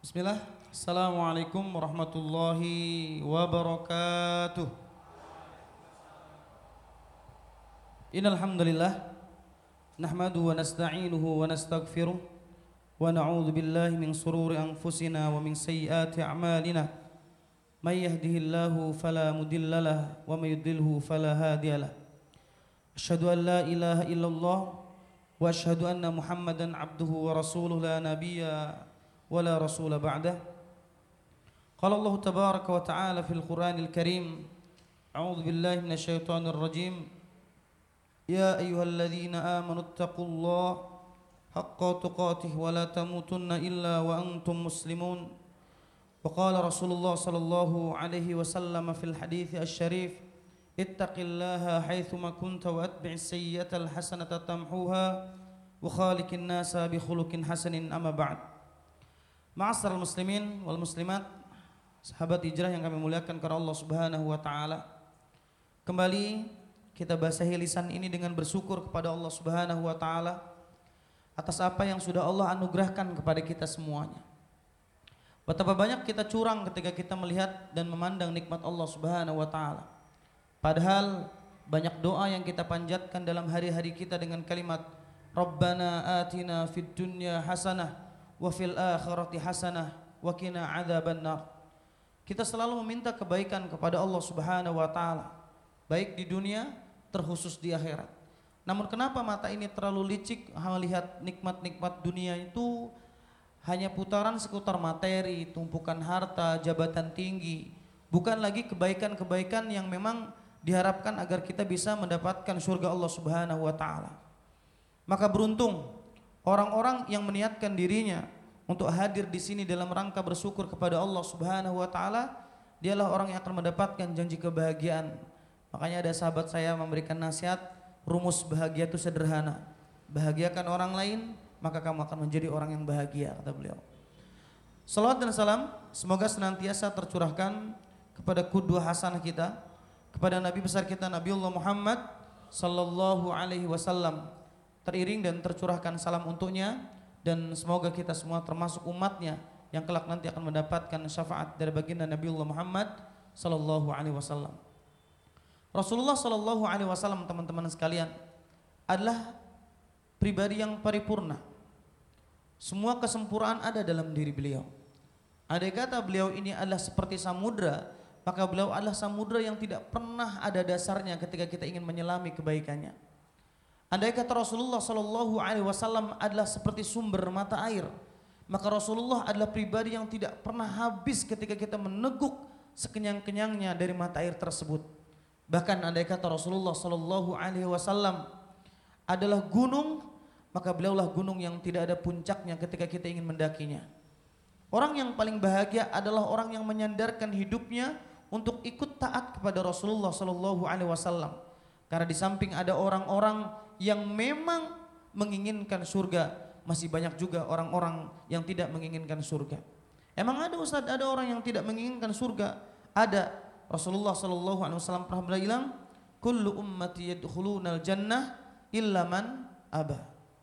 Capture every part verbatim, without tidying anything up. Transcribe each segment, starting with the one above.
Bismillah. Assalamualaikum warahmatullahi wabarakatuh. Innal hamdalillah nahmaduhu wa nasta'inuhu wa nastaghfiruh wa na'udzu billahi min shururi anfusina wa min sayyiati a'malina. May yahdihillahu fala mudilla lahu wa may yudlilhu fala hadiya lahu. Asyhadu an la ilaha illallah wa asyhadu anna Muhammadan abduhu wa rasuluhu la nabiyya ولا رسول بعده. قال الله تبارك وتعالى في القرآن الكريم: أعوذ بالله من الشيطان الرجيم. يا أيها الذين آمنوا اتقوا الله حق تقاته ولا تموتن إلا وأنتم مسلمون. وقال رسول الله صلى الله عليه وسلم في الحديث الشريف: اتق الله حيثما كنت وأتبع السيئة الحسنة تمحوها وخالق الناس بخلق حسن. أما بعد. Ma'asyiral muslimin wal muslimat, sahabat hijrah yang kami muliakan karena Allah Subhanahu wa taala. Kembali kita basahi lisan ini dengan bersyukur kepada Allah Subhanahu wa taala atas apa yang sudah Allah anugerahkan kepada kita semuanya. Betapa banyak kita curang ketika kita melihat dan memandang nikmat Allah Subhanahu wa taala. Padahal banyak doa yang kita panjatkan dalam hari-hari kita dengan kalimat Rabbana atina fid dunya hasanah wa fil akhirati hasanah wa qina adzabannar. Kita selalu meminta kebaikan kepada Allah Subhanahu wa taala, baik di dunia terkhusus di akhirat. Namun kenapa mata ini terlalu licik melihat nikmat-nikmat dunia itu hanya putaran seputar materi, tumpukan harta, jabatan tinggi, bukan lagi kebaikan-kebaikan yang memang diharapkan agar kita bisa mendapatkan surga Allah Subhanahu wa taala. Maka beruntung orang-orang yang meniatkan dirinya untuk hadir di sini dalam rangka bersyukur kepada Allah Subhanahu wa taala, dialah orang yang akan mendapatkan janji kebahagiaan. Makanya ada sahabat saya memberikan nasihat, rumus bahagia itu sederhana. Bahagiakan orang lain, maka kamu akan menjadi orang yang bahagia, kata beliau. Salawat dan salam semoga senantiasa tercurahkan kepada qudwah hasanah kita, kepada nabi besar kita Nabiullah Muhammad sallallahu alaihi wasallam. Teriring dan tercurahkan salam untuknya, dan semoga kita semua termasuk umatnya yang kelak nanti akan mendapatkan syafaat dari baginda Nabiullah Muhammad sallallahu alaihi wasallam. Rasulullah sallallahu alaihi wasallam, teman-teman sekalian, adalah pribadi yang paripurna. Semua kesempurnaan ada dalam diri beliau. Andai kata beliau ini adalah seperti samudra, maka beliau adalah samudra yang tidak pernah ada dasarnya ketika kita ingin menyelami kebaikannya. Andai kata Rasulullah sallallahu alaihi wasallam adalah seperti sumber mata air, maka Rasulullah adalah pribadi yang tidak pernah habis ketika kita meneguk sekenyang-kenyangnya dari mata air tersebut. Bahkan andai kata Rasulullah sallallahu alaihi wasallam adalah gunung, maka beliaulah gunung yang tidak ada puncaknya ketika kita ingin mendakinya. Orang yang paling bahagia adalah orang yang menyandarkan hidupnya untuk ikut taat kepada Rasulullah sallallahu alaihi wasallam. Karena di samping ada orang-orang yang memang menginginkan surga, masih banyak juga orang-orang yang tidak menginginkan surga. Emang ada Ustaz, ada orang yang tidak menginginkan surga? Ada. Rasulullah sallallahu alaihi wasallam pernah bilang, "Kullu ummati yadkhulunal jannah illa man aba."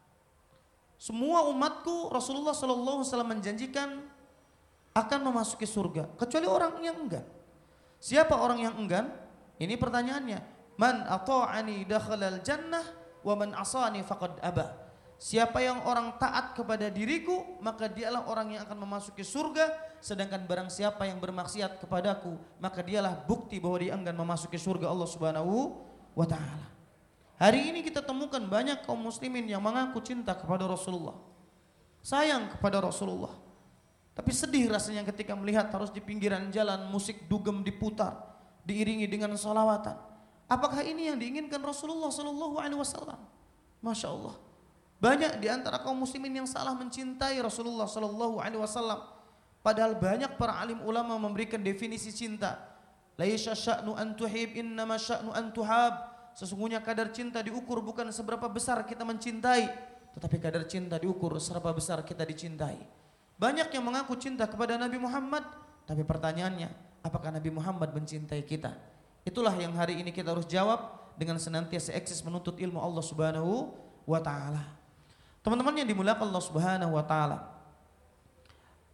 Semua umatku, Rasulullah sallallahu alaihi wasallam menjanjikan akan memasuki surga, kecuali orang yang enggan. Siapa orang yang enggan? Ini pertanyaannya. Man ata'ani dakhalal jannah wa man asani faqad aba. Siapa yang orang taat kepada diriku, maka dialah orang yang akan memasuki surga, sedangkan barang siapa yang bermaksiat kepadaku, maka dialah bukti bahwa dia enggan memasuki surga Allah Subhanahu wa taala. Hari ini kita temukan banyak kaum muslimin yang mengaku cinta kepada Rasulullah, sayang kepada Rasulullah, tapi sedih rasanya ketika melihat harus di pinggiran jalan musik dugem diputar, diiringi dengan salawatan. Apakah ini yang diinginkan Rasulullah sallallahu alaihi wasallam? Masya Allah. Banyak di antara kaum muslimin yang salah mencintai Rasulullah sallallahu alaihi wasallam. Padahal banyak para alim ulama memberikan definisi cinta. Laisa sya'nu an tuhib, innama sya'nu an tuhab. Sesungguhnya kadar cinta diukur bukan seberapa besar kita mencintai, tetapi kadar cinta diukur seberapa besar kita dicintai. Banyak yang mengaku cinta kepada Nabi Muhammad, tapi pertanyaannya, apakah Nabi Muhammad mencintai kita? Itulah yang hari ini kita harus jawab dengan senantiasa eksis menuntut ilmu Allah Subhanahu wa taala. Teman-teman yang dimuliakan Allah Subhanahu wa taala,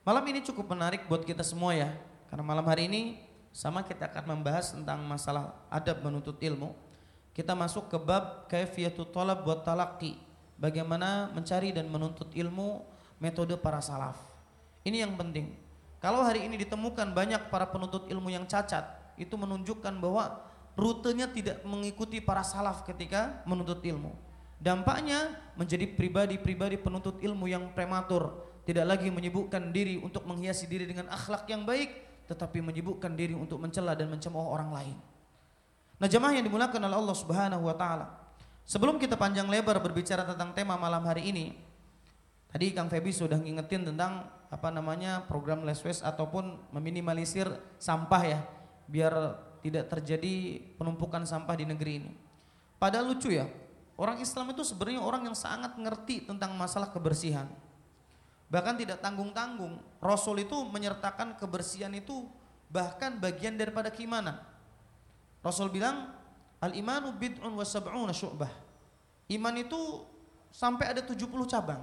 Malam ini cukup menarik buat kita semua ya, karena malam hari ini sama kita akan membahas tentang masalah adab menuntut ilmu. Kita masuk ke bab kaifiyatut thalab wa talaqqi, bagaimana mencari dan menuntut ilmu metode para salaf. Ini yang penting. Kalau hari ini ditemukan banyak para penuntut ilmu yang cacat, itu menunjukkan bahwa rutenya tidak mengikuti para salaf ketika menuntut ilmu. Dampaknya menjadi pribadi-pribadi penuntut ilmu yang prematur, tidak lagi menyibukkan diri untuk menghiasi diri dengan akhlak yang baik, tetapi menyibukkan diri untuk mencela dan mencemooh orang lain. Nah, jemaah yang dimuliakan oleh Allah Subhanahu wa taala, sebelum kita panjang lebar berbicara tentang tema malam hari ini, tadi Kang Febi sudah ngingetin tentang apa namanya program less waste ataupun meminimalisir sampah ya, biar tidak terjadi penumpukan sampah di negeri ini. Padahal lucu ya, orang Islam itu sebenarnya orang yang sangat ngerti tentang masalah kebersihan. Bahkan tidak tanggung-tanggung, Rasul itu menyertakan kebersihan itu bahkan bagian daripada keimanan. Rasul bilang, al-imanu bid'un wa sab'una syu'bah. Iman itu sampai ada tujuh puluh cabang.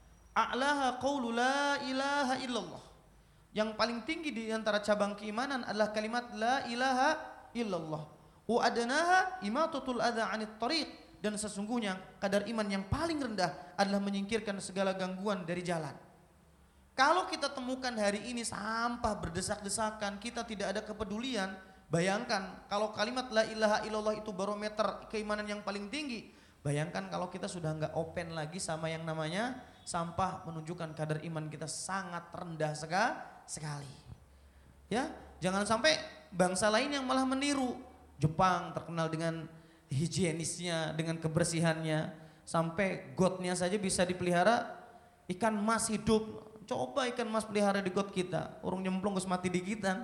A'laha qawlu la ilaha illallah. Yang paling tinggi di antara cabang keimanan adalah kalimat la ilaha illallah. Wa adnaha imatatul adza 'anit thariq, dan sesungguhnya kadar iman yang paling rendah adalah menyingkirkan segala gangguan dari jalan. Kalau kita temukan hari ini sampah berdesak-desakan, kita tidak ada kepedulian, bayangkan kalau kalimat la ilaha illallah itu barometer keimanan yang paling tinggi, bayangkan kalau kita sudah enggak open lagi sama yang namanya sampah, menunjukkan kadar iman kita sangat rendah sekali. Ya, jangan sampai bangsa lain yang malah meniru. Jepang terkenal dengan higienisnya, dengan kebersihannya, sampai gotnya saja bisa dipelihara ikan mas hidup. Coba ikan mas pelihara di got kita, urung nyemplung gus mati digitan.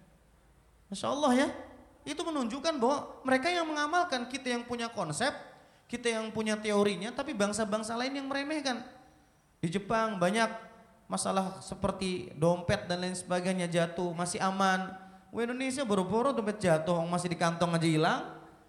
Masya Allah ya, itu menunjukkan bahwa mereka yang mengamalkan, kita yang punya konsep, kita yang punya teorinya, tapi bangsa-bangsa lain yang meremehkan. Di Jepang banyak masalah seperti dompet dan lain sebagainya jatuh, masih aman. Wah, Indonesia boro-boro dompet jatuh, masih di kantong aja hilang.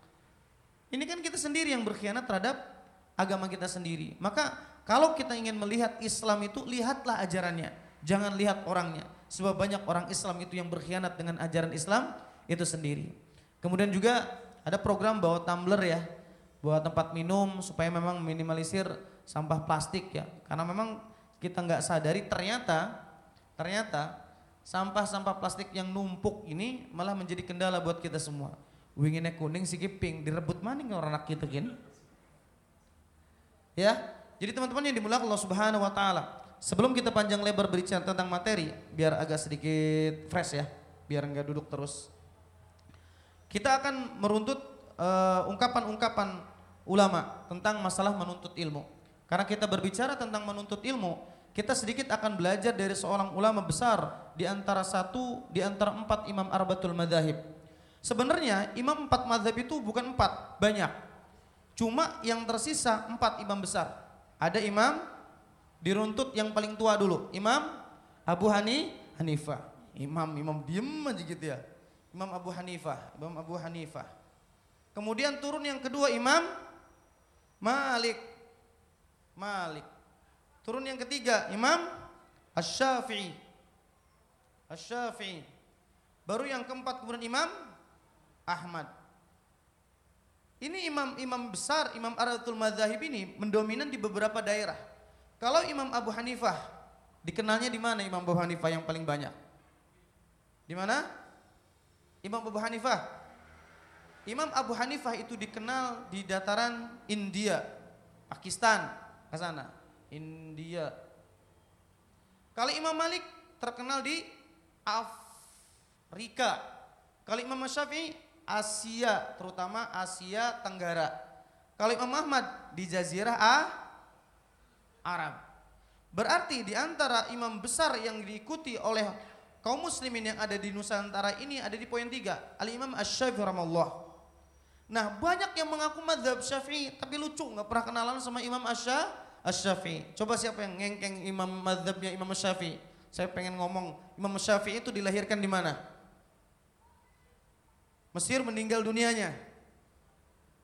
Ini kan kita sendiri yang berkhianat terhadap agama kita sendiri. Maka kalau kita ingin melihat Islam itu, lihatlah ajarannya, jangan lihat orangnya. Sebab banyak orang Islam itu yang berkhianat dengan ajaran Islam itu sendiri. Kemudian juga ada program bawa tumbler ya, bawa tempat minum supaya memang minimalisir sampah plastik ya. Karena memang kita nggak sadari ternyata ternyata sampah-sampah plastik yang numpuk ini malah menjadi kendala buat kita semua. Winginnya kuning si pink, direbut maning orang anak kita kan. Ya. Jadi teman-teman yang dimuliakan Allah Subhanahu wa taala, sebelum kita panjang lebar berbicara tentang materi, biar agak sedikit fresh ya, biar enggak duduk terus. Kita akan meruntut uh, ungkapan-ungkapan ulama tentang masalah menuntut ilmu. Karena kita berbicara tentang menuntut ilmu, kita sedikit akan belajar dari seorang ulama besar di antara satu di antara empat imam arba'atul madzhab. Sebenarnya imam empat mazhab itu bukan empat, banyak. Cuma yang tersisa empat imam besar. Ada imam diruntut yang paling tua dulu, Imam Abu Hani, Hanifah. Imam, imam diem aja gitu ya. Imam Abu Hanifah, Imam Abu Hanifah. Kemudian turun yang kedua Imam Malik. Malik. Turun yang ketiga Imam Asy-Syafi'i. Asy-Syafi'i. Baru yang keempat kemudian Imam Ahmad. Ini imam-imam besar, imam arba'atul madzhab ini mendominan di beberapa daerah. Kalau Imam Abu Hanifah, dikenalnya di mana Imam Abu Hanifah yang paling banyak? Di mana? Imam Abu Hanifah. Imam Abu Hanifah itu dikenal di dataran India, Pakistan, ke sana. India. Kalau Imam Malik terkenal di Afrika. Kalau Imam Syafi'i Asia, terutama Asia Tenggara. Kalau Imam Ahmad di Jazirah ah, Arab. Berarti di antara imam besar yang diikuti oleh kaum muslimin yang ada di Nusantara ini ada di poin tiga, Al-Imam Asy-Syafi'i rahimahullah. Nah, banyak yang mengaku mazhab Syafi'i tapi lucu, nggak pernah kenalan sama Imam Asy-Syafi'i. Coba siapa yang ngengkeng imam mazhabnya Imam Syafi'i? Saya pengen ngomong, Imam Syafi'i itu dilahirkan di mana? Mesir, meninggal dunianya.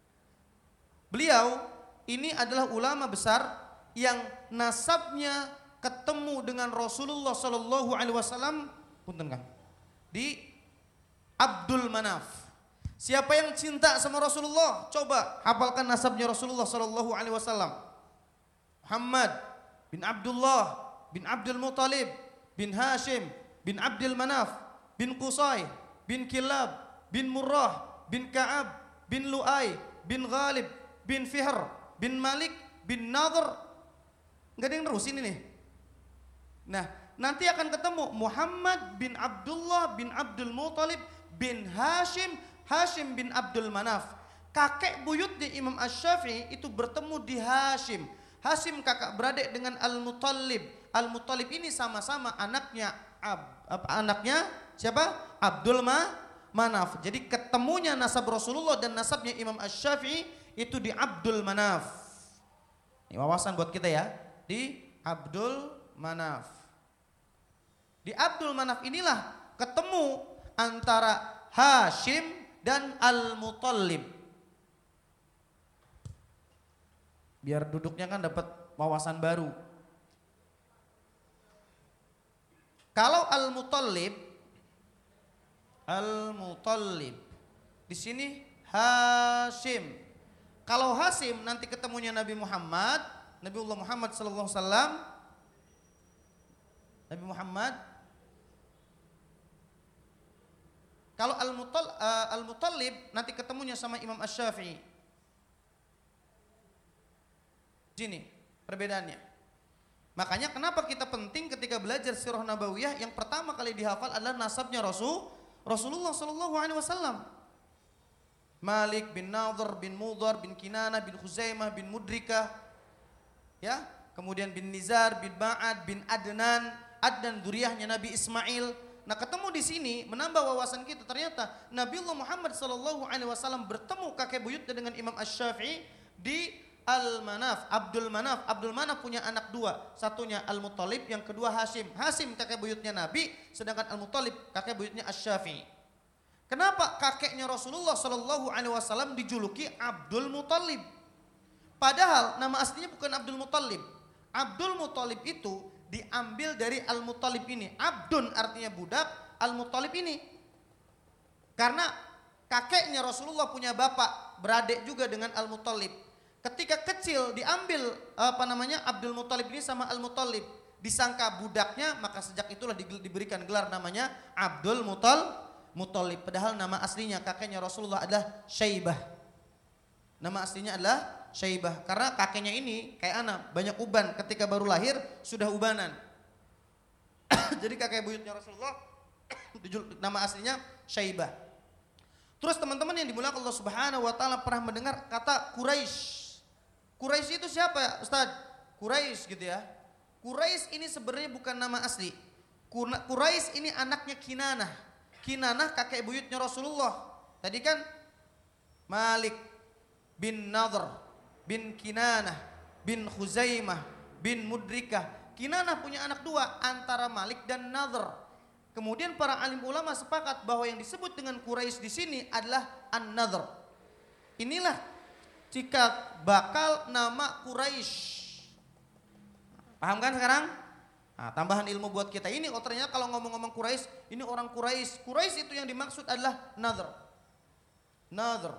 Beliau ini adalah ulama besar yang nasabnya ketemu dengan Rasulullah sallallahu alaihi wasallam punten Kang di Abdul Manaf. Siapa yang cinta sama Rasulullah? Coba hafalkan nasabnya Rasulullah sallallahu alaihi wasallam. Muhammad bin Abdullah bin Abdul Muttalib bin Hashim bin Abdul Manaf bin Qusay bin Kilab bin Murrah bin Ka'ab bin Lu'ay bin Ghalib bin Fihr bin Malik bin Nadhr. Enggak ada yang nerusin ini. Nah, nanti akan ketemu Muhammad bin Abdullah bin Abdul Muttalib bin Hashim, Hashim bin Abdul Manaf. Kakek buyutnya Imam Asy-Syafi'i itu bertemu di Hashim. Hashim kakak beradik dengan Al-Muttalib. Al-Muttalib ini sama-sama anaknya Ab, anaknya siapa? Abdul Ma, Manaf. Jadi ketemunya nasab Rasulullah dan nasabnya Imam Asy-Syafi'i itu di Abdul Manaf. Ini wawasan buat kita ya. Di Abdul Manaf. Di Abdul Manaf inilah ketemu antara Hashim dan Al-Muttalib. Biar duduknya kan dapat wawasan baru. Kalau Al-Muttalib, Al-Muttalib di sini Hashim. Kalau Hashim nanti ketemunya Nabi Muhammad, Nabiullah Muhammad sallallahu alaihi wasallam. Nabi Muhammad. Kalau Al-Muttalib, uh, Al-Muttalib nanti ketemunya sama Imam Asy-Syafi'i. Sini perbedaannya. Makanya kenapa kita penting ketika belajar sirah nabawiyah yang pertama kali dihafal adalah nasabnya Rasul Rasulullah sallallahu alaihi wasallam. Malik bin Nadhr bin Mudhar bin Kinanah bin Khuzaimah bin Mudrikah. Ya, kemudian bin Nizar bin Ma'ad bin Adnan, Adnan dzurriyyahnya Nabi Ismail. Nah, ketemu di sini menambah wawasan kita. Ternyata Nabiullah Muhammad sallallahu alaihi wasallam bertemu kakek buyutnya dengan Imam Asy-Syafi'i di Al-Manaf, Abdul Manaf. Abdul Manaf punya anak dua, satunya Al-Muttalib, yang kedua Hashim. Hashim kakek buyutnya Nabi, sedangkan Al-Muttalib kakek buyutnya Asy-Syafi'i. Kenapa kakeknya Rasulullah sallallahu alaihi wasallam dijuluki Abdul Muttalib? Padahal nama aslinya bukan Abdul Muttalib. Abdul Muttalib itu diambil dari Al-Muttalib ini. Abdun artinya budak, Al-Muttalib ini. Karena kakeknya Rasulullah punya bapak, beradik juga dengan Al-Muttalib. Ketika kecil diambil apa namanya Abdul Muttalib ini sama Al-Muttalib. Disangka budaknya, maka sejak itulah diberikan gelar namanya Abdul Muttalib. Padahal nama aslinya kakeknya Rasulullah adalah Syaibah. Nama aslinya adalah Syaibah, karena kakeknya ini kayak anak banyak uban, ketika baru lahir sudah ubanan. Jadi kakek buyutnya Rasulullah nama aslinya Syaibah. Terus teman-teman yang dimuliakan Allah Subhanahu wa taala pernah mendengar kata Quraisy. Quraisy itu siapa ya Ustaz? Quraisy gitu ya. Quraisy ini sebenarnya bukan nama asli. Quraisy ini anaknya Kinanah. Kinanah kakek buyutnya Rasulullah. Tadi kan Malik bin Nadhr bin Kinanah bin Khuzaimah bin Mudrikah. Kinanah punya anak dua antara Malik dan Nadhr. Kemudian para alim ulama sepakat bahwa yang disebut dengan Quraisy di sini adalah An-Nadhr. Inilah cikal bakal nama Quraisy. Paham kan sekarang? Nah, tambahan ilmu buat kita ini. Oh ternyata kalau ngomong-ngomong Quraisy, ini orang Quraisy. Quraisy itu yang dimaksud adalah Nadhr. Nadhr.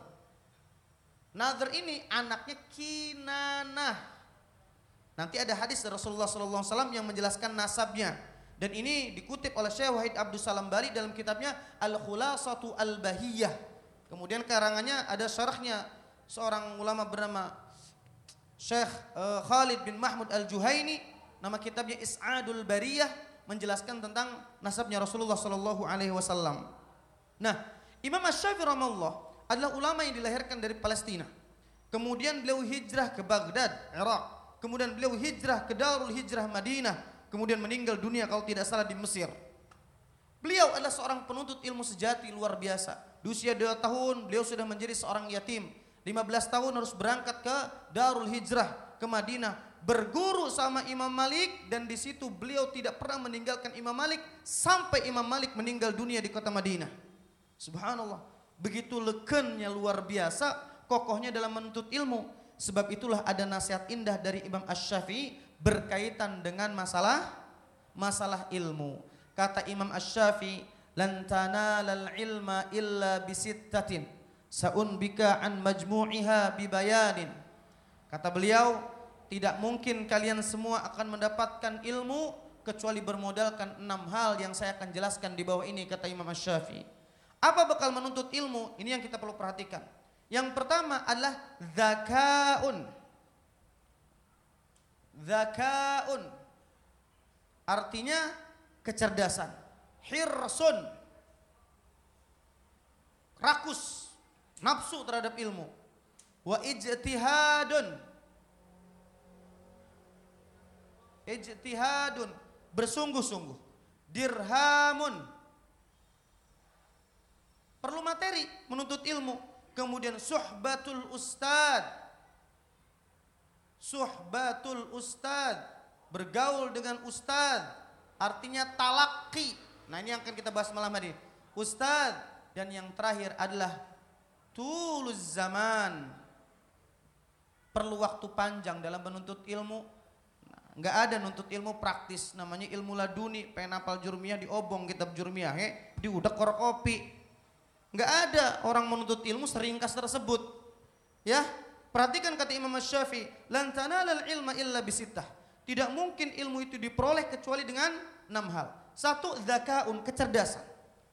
Nadhr ini anaknya Kinanah. Nanti ada hadis dari Rasulullah sallallahu alaihi wasallam yang menjelaskan nasabnya. Dan ini dikutip oleh Syekh Wahid Abdus Salam Bali dalam kitabnya Al-Khulasatu Al-Bahiyah. Kemudian karangannya ada syarahnya seorang ulama bernama Syekh uh, Khalid bin Mahmud Al-Juhaini. Nama kitabnya Is'adul Bariyah, menjelaskan tentang nasabnya Rasulullah sallallahu alaihi wasallam. Nah, Imam Asy-Syafi'i rahimahullah adalah ulama yang dilahirkan dari Palestina. Kemudian beliau hijrah ke Baghdad, Irak. Kemudian beliau hijrah ke Darul Hijrah Madinah. Kemudian meninggal dunia kalau tidak salah di Mesir. Beliau adalah seorang penuntut ilmu sejati luar biasa. Di usia dua tahun beliau sudah menjadi seorang yatim. lima belas tahun harus berangkat ke Darul Hijrah ke Madinah, berguru sama Imam Malik, dan di situ beliau tidak pernah meninggalkan Imam Malik sampai Imam Malik meninggal dunia di kota Madinah. Subhanallah. Begitu lekennya luar biasa, kokohnya dalam menuntut ilmu. Sebab itulah ada nasihat indah dari Imam Asy-Syafi'i berkaitan dengan masalah masalah ilmu. Kata Imam Asy-Syafi'i, lan tanalal ilma illa bisittatin sa'unbika an majmu'iha bibayanin. Kata beliau, tidak mungkin kalian semua akan mendapatkan ilmu kecuali bermodalkan enam hal yang saya akan jelaskan di bawah ini, kata Imam Asy-Syafi'i. Apa bekal menuntut ilmu? Ini yang kita perlu perhatikan. Yang pertama adalah dzakaun. Dzakaun artinya kecerdasan. Hirsun, rakus, nafsu terhadap ilmu. Wa ijtihadun, ijtihadun, bersungguh-sungguh. Dirhamun, perlu materi menuntut ilmu. Kemudian suhbatul ustad, suhbatul ustad, bergaul dengan ustad, artinya talaki. Nah ini yang akan kita bahas malam hari, ustad. Dan yang terakhir adalah tuluz zaman, perlu waktu panjang dalam menuntut ilmu. Nah, nggak ada nuntut ilmu praktis, namanya ilmu laduni, pengen hafal jurmiyah diobong kitab jurmiyah, he, diudak korok kopi. Nggak ada orang menuntut ilmu seringkas tersebut. Ya, perhatikan kata Imam Asy-Syafi'i, lan tanalal ilma illa bisittah. Tidak mungkin ilmu itu diperoleh kecuali dengan enam hal. Satu, dzakaun, kecerdasan.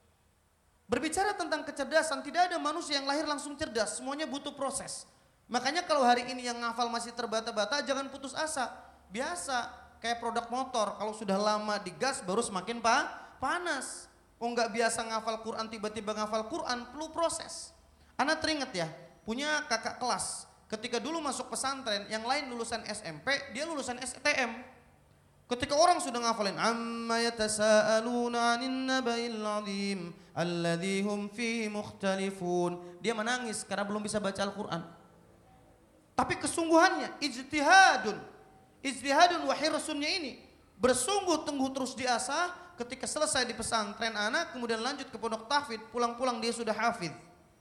Berbicara tentang kecerdasan, tidak ada manusia yang lahir langsung cerdas, semuanya butuh proses. Makanya kalau hari ini yang ngafal masih terbata-bata, jangan putus asa. Biasa, kayak produk motor, kalau sudah lama digas baru semakin pa, panas. Oh nggak biasa ngafal Quran, tiba-tiba ngafal Quran, perlu proses. Ana teringat ya, punya kakak kelas, ketika dulu masuk pesantren, yang lain lulusan S M P, dia lulusan S T M. Ketika orang sudah ngafalin, amma yatasaaluna 'anin naba'il 'adzim alladzi hum fihi mukhtalifun, dia menangis karena belum bisa baca Al-Quran. Tapi kesungguhannya, ijtihadun, ijtihadun wa hirsunnya ini, bersungguh-sungguh terus diasah. Ketika selesai di pesantren anak, kemudian lanjut ke pondok tahfidz, pulang-pulang dia sudah hafidz.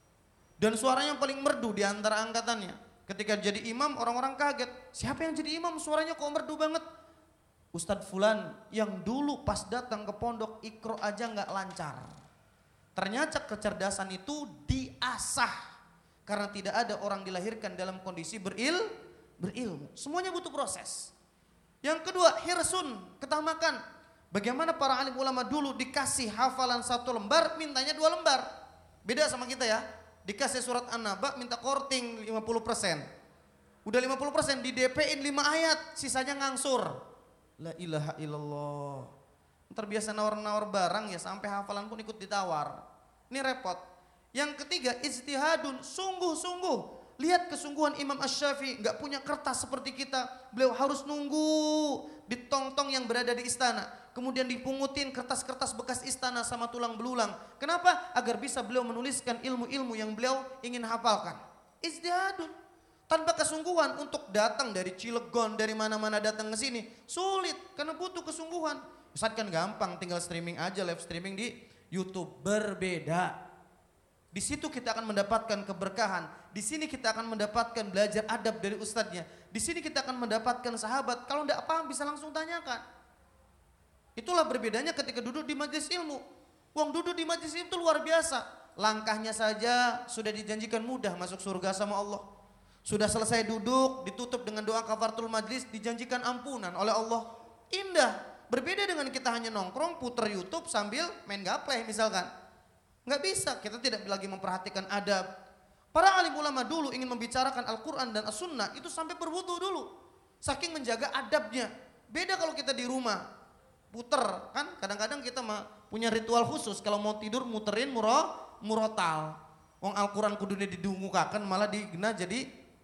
Dan suaranya paling merdu di antara angkatannya. Ketika jadi imam, orang-orang kaget. Siapa yang jadi imam? Suaranya kok merdu banget? Ustadz Fulan yang dulu pas datang ke pondok Iqra aja nggak lancar. Ternyata kecerdasan itu diasah. Karena tidak ada orang dilahirkan dalam kondisi beril, berilmu. Semuanya butuh proses. Yang kedua, hirsun, ketamakan. Bagaimana para alim ulama dulu dikasih hafalan satu lembar, mintanya dua lembar. Beda sama kita ya. Dikasih surat An-Naba, minta korting lima puluh persen. Udah lima puluh persen, di D P-in lima ayat, sisanya ngangsur. La ilaha illallah. Terbiasa nawar-nawar barang ya, sampai hafalan pun ikut ditawar. Ini repot. Yang ketiga, ijtihadun, sungguh-sungguh. Lihat kesungguhan Imam Asy-Syafi'i, gak punya kertas seperti kita. Beliau harus nunggu di tong-tong yang berada di istana. Kemudian dipungutin kertas-kertas bekas istana sama tulang belulang. Kenapa? Agar bisa beliau menuliskan ilmu-ilmu yang beliau ingin hafalkan. Ijtihadun. Tanpa kesungguhan untuk datang dari Cilegon, dari mana-mana datang ke sini. Sulit, karena butuh kesungguhan. Ustaz kan gampang, tinggal streaming aja, live streaming di YouTube. Berbeda. Di situ kita akan mendapatkan keberkahan. Di sini kita akan mendapatkan belajar adab dari ustadznya. Di sini kita akan mendapatkan sahabat. Kalau tidak paham bisa langsung tanyakan. Itulah berbedanya ketika duduk di majelis ilmu. Uang duduk di majelis ilmu itu luar biasa. Langkahnya saja sudah dijanjikan mudah masuk surga sama Allah. Sudah selesai duduk, ditutup dengan doa kafaratul majlis, dijanjikan ampunan oleh Allah. Indah. Berbeda dengan kita hanya nongkrong, puter YouTube sambil main gapleh misalkan. Nggak bisa, kita tidak lagi memperhatikan adab. Para alim ulama dulu ingin membicarakan Al-Quran dan As-Sunnah itu sampai berwudu dulu. Saking menjaga adabnya. Beda kalau kita di rumah, puter kan. Kadang-kadang kita punya ritual khusus. Kalau mau tidur muterin muro, murotal. Wong Al-Quran kudunya didungukakan malah digena jadi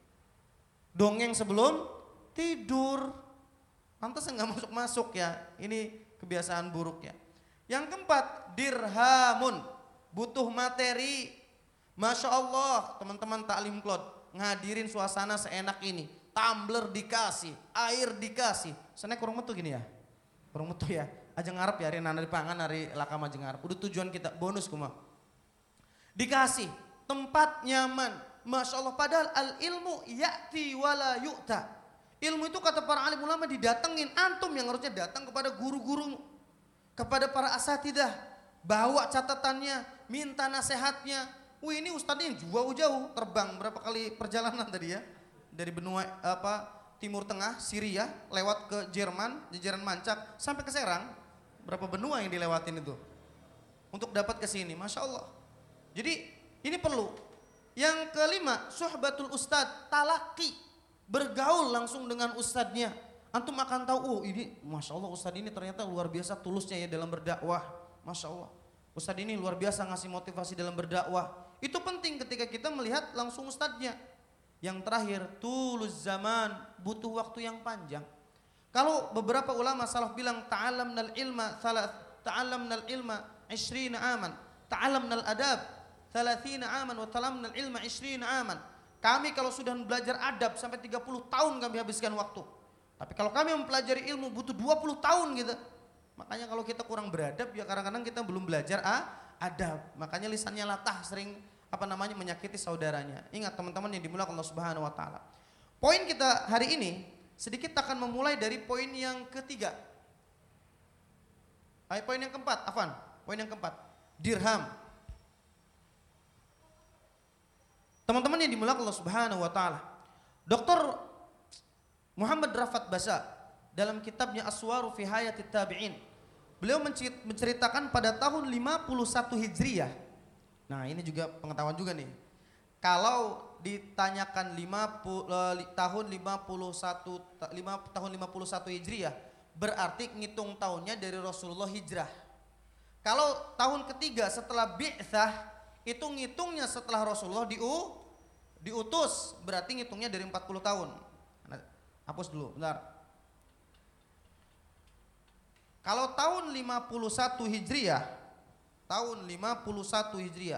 dongeng sebelum tidur. Pantas nggak masuk-masuk ya. Ini kebiasaan buruk ya. Yang keempat, dirhamun. Butuh materi. Masya Allah teman-teman taklim klot ngadirin suasana seenak ini. Tumbler dikasih, air dikasih. Senek kurang metu gini ya. Kurang metu ya. Aja ngarep ya hari nana dipangan hari lakam aja ngarep. Udah tujuan kita bonus kuma. Dikasih tempat nyaman. Masya Allah, padahal al ilmu ya'ti wala yu'ta. Ilmu itu kata para alim ulama didatengin, antum yang harusnya datang kepada guru-guru, kepada para asatidah, bawa catatannya, minta nasihatnya. Wih, ini ustadznya yang jauh-jauh terbang berapa kali perjalanan tadi ya, dari benua apa Timur Tengah, Syria, lewat ke Jerman, jajaran Mancak, sampai ke Serang. Berapa benua yang dilewatin itu untuk dapat ke sini, masya Allah. Jadi ini perlu. Yang kelima, suhbatul ustadz, talaki, bergaul langsung dengan ustadznya. Antum akan tahu, oh ini masya Allah ustadz ini ternyata luar biasa tulusnya ya dalam berdakwah, masya Allah. Ustadz ini luar biasa ngasih motivasi dalam berdakwah. Itu penting ketika kita melihat langsung ustadznya. Yang terakhir, tulus zaman, butuh waktu yang panjang. Kalau beberapa ulama salaf bilang ta'allamnal ilma ta'allamnal ilma ishrina aman, ta'allamnal adab thalathina aman wa ta'allamnal ilma ishrina aman. Kami kalau sudah belajar adab sampai tiga puluh tahun kami habiskan waktu. Tapi kalau kami mempelajari ilmu butuh dua puluh tahun gitu. Makanya kalau kita kurang beradab ya kadang-kadang kita belum belajar ah, adab. Makanya lisannya latah, sering apa namanya menyakiti saudaranya. Ingat teman-teman yang dimuliakan Allah Subhanahu wa taala. Poin kita hari ini sedikit akan memulai dari poin yang ketiga. Ay, poin yang keempat, Afan. Poin yang keempat, dirham. Teman-teman yang dimuliakan Allah Subhanahu wa taala. Doktor Muhammad Rafat Basa dalam kitabnya Aswaru fi Hayatit Tabi'in, beliau menceritakan pada tahun lima puluh satu Hijriah. Nah, ini juga pengetahuan juga nih. Kalau ditanyakan lima puluh, tahun lima puluh satu lima, tahun lima puluh satu Hijriah, berarti ngitung tahunnya dari Rasulullah hijrah. Kalau tahun ketiga setelah bi'tsah, itu ngitungnya setelah Rasulullah diu, diutus, berarti ngitungnya dari empat puluh tahun. Nah, hapus dulu, bentar. Kalau tahun lima puluh satu Hijriah, tahun lima puluh satu Hijriah,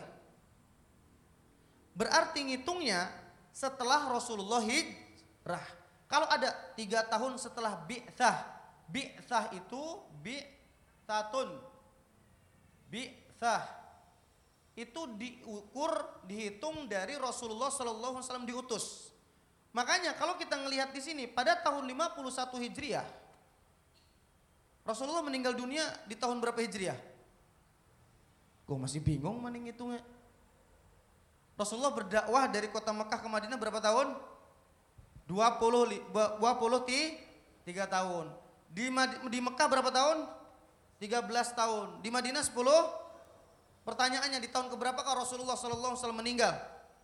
berarti ngitungnya setelah Rasulullah hijrah. Kalau ada tiga tahun setelah bi'tsah, bi'tsah itu bi'tsatun, bi'tsah itu diukur, dihitung dari Rasulullah Sallallahu Alaihi Wasallam diutus. Makanya kalau kita ngelihat di sini pada tahun lima puluh satu Hijriah, Rasulullah meninggal dunia di tahun berapa Hijriah? Gue masih bingung mana ngitungnya. Rasulullah berdakwah dari kota Mekah ke Madinah berapa tahun? dua puluh, dua puluh tiga tahun. Di, di Mekah berapa tahun? tiga belas tahun. Di Madinah sepuluh. Pertanyaannya di tahun keberapakah Rasulullah Sallallahu Alaihi Wasallam meninggal?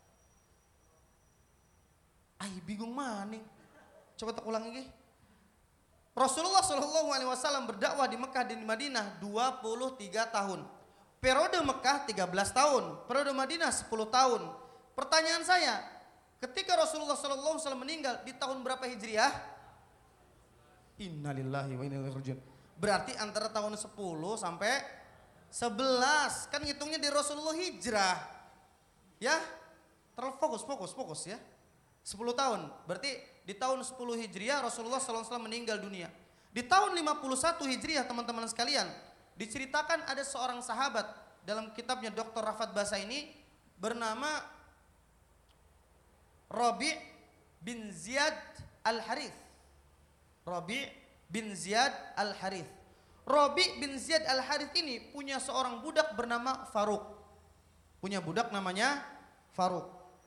Ay, bingung mana? Coba tak ulang lagi. Rasulullah Sallallahu Alaihi Wasallam berdakwah di Mekah dan di Madinah dua puluh tiga tahun. Periode Mekah tiga belas tahun, periode Madinah sepuluh tahun. Pertanyaan saya, ketika Rasulullah Sallallahu Alaihi Wasallam meninggal di tahun berapa Hijriah? Innalillahi wa inna ilaihi raji'un. Berarti antara tahun sepuluh sampai sebelas, kan ngitungnya di Rasulullah hijrah. Ya, terlalu fokus, fokus, fokus ya. sepuluh tahun, berarti di tahun sepuluh Hijriah Rasulullah Sallallahu Alaihi Wasallam meninggal dunia. Di tahun lima puluh satu Hijriah teman-teman sekalian, diceritakan ada seorang sahabat dalam kitabnya Doktor Rafat Basa ini bernama Rabi' bin Ziyad Al-Harith. Rabi' bin Ziyad Al-Harith. Rabi' bin Ziyad Al-Harith ini punya seorang budak bernama Faruk. Punya budak namanya Faruk.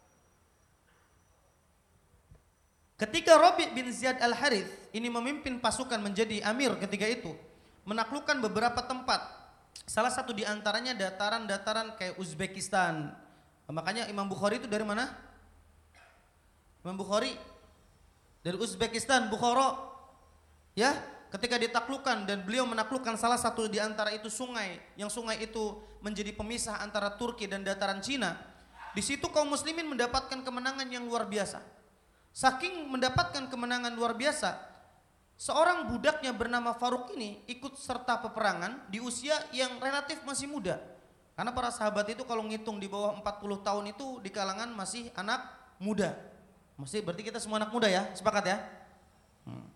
Ketika Rabi' bin Ziyad Al-Harith ini memimpin pasukan menjadi amir ketika itu, menaklukkan beberapa tempat. Salah satu di antaranya dataran-dataran kayak Uzbekistan. Makanya Imam Bukhari itu dari mana? Imam Bukhari dari Uzbekistan, Bukhara. Ya, ketika ditaklukkan dan beliau menaklukkan salah satu di antara itu sungai, yang sungai itu menjadi pemisah antara Turki dan dataran Cina. Di situ kaum muslimin mendapatkan kemenangan yang luar biasa. Saking mendapatkan kemenangan luar biasa, seorang budaknya bernama Faruk ini ikut serta peperangan di usia yang relatif masih muda. Karena para sahabat itu kalau ngitung di bawah empat puluh tahun itu di kalangan masih anak muda. Masih berarti kita semua anak muda ya, sepakat ya? Hmm.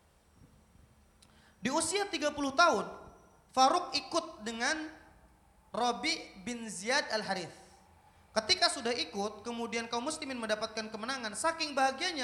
Di usia tiga puluh tahun, Faruk ikut dengan Rabi' bin Ziyad Al-Harith. Ketika sudah ikut, kemudian kaum muslimin mendapatkan kemenangan. Saking bahagianya,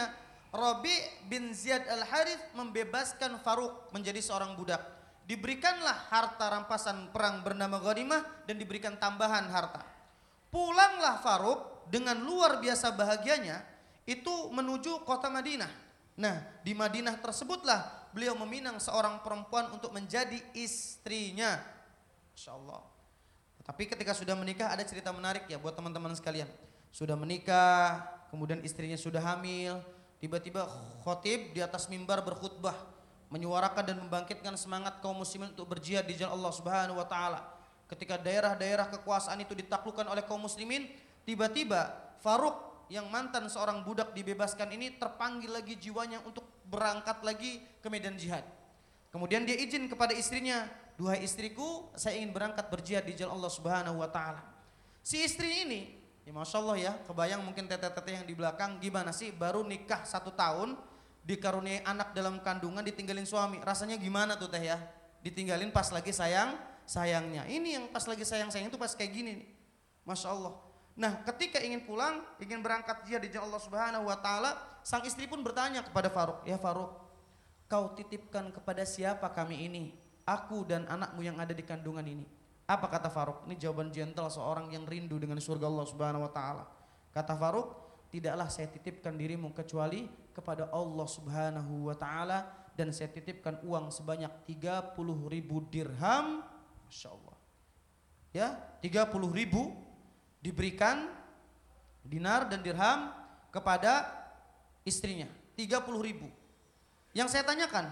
Rabi' bin Ziyad al-Harith membebaskan Faruk menjadi seorang budak. Diberikanlah harta rampasan perang bernama ghanimah dan diberikan tambahan harta. Pulanglah Faruk dengan luar biasa bahagianya itu menuju kota Madinah. Nah, di Madinah tersebutlah beliau meminang seorang perempuan untuk menjadi istrinya. Masya Allah. Tapi ketika sudah menikah ada cerita menarik ya buat teman-teman sekalian. Sudah menikah, kemudian istrinya sudah hamil. Tiba-tiba khotib di atas mimbar berkhutbah, menyuarakan dan membangkitkan semangat kaum muslimin untuk berjihad di jalan Allah Subhanahu wa taala. Ketika daerah-daerah kekuasaan itu ditaklukkan oleh kaum muslimin, tiba-tiba Faruk yang mantan seorang budak dibebaskan ini terpanggil lagi jiwanya untuk berangkat lagi ke medan jihad. Kemudian dia izin kepada istrinya, "Duhai istriku, saya ingin berangkat berjihad di jalan Allah Subhanahu wa taala." Si istri ini, ya Masya Allah ya, kebayang mungkin teteh-teteh yang di belakang gimana sih baru nikah satu tahun dikaruniai anak dalam kandungan ditinggalin suami, rasanya gimana tuh teh ya, ditinggalin pas lagi sayang sayangnya. Ini yang pas lagi sayang sayang itu pas kayak gini nih, Masya Allah. Nah ketika ingin pulang, ingin berangkat jihad di jalan Allah Subhanahu wa taala, sang istri pun bertanya kepada Faruk, "Ya Faruk, kau titipkan kepada siapa kami ini, aku dan anakmu yang ada di kandungan ini?" Apa kata Faruk? Ini jawaban gentle seorang yang rindu dengan surga Allah Subhanahu wa taala. Kata Faruk, "Tidaklah saya titipkan dirimu kecuali kepada Allah Subhanahu wa taala dan saya titipkan uang sebanyak tiga puluh ribu dirham." Masya Allah. Ya, tiga puluh ribu diberikan dinar dan dirham kepada istrinya. tiga puluh ribu. Yang saya tanyakan,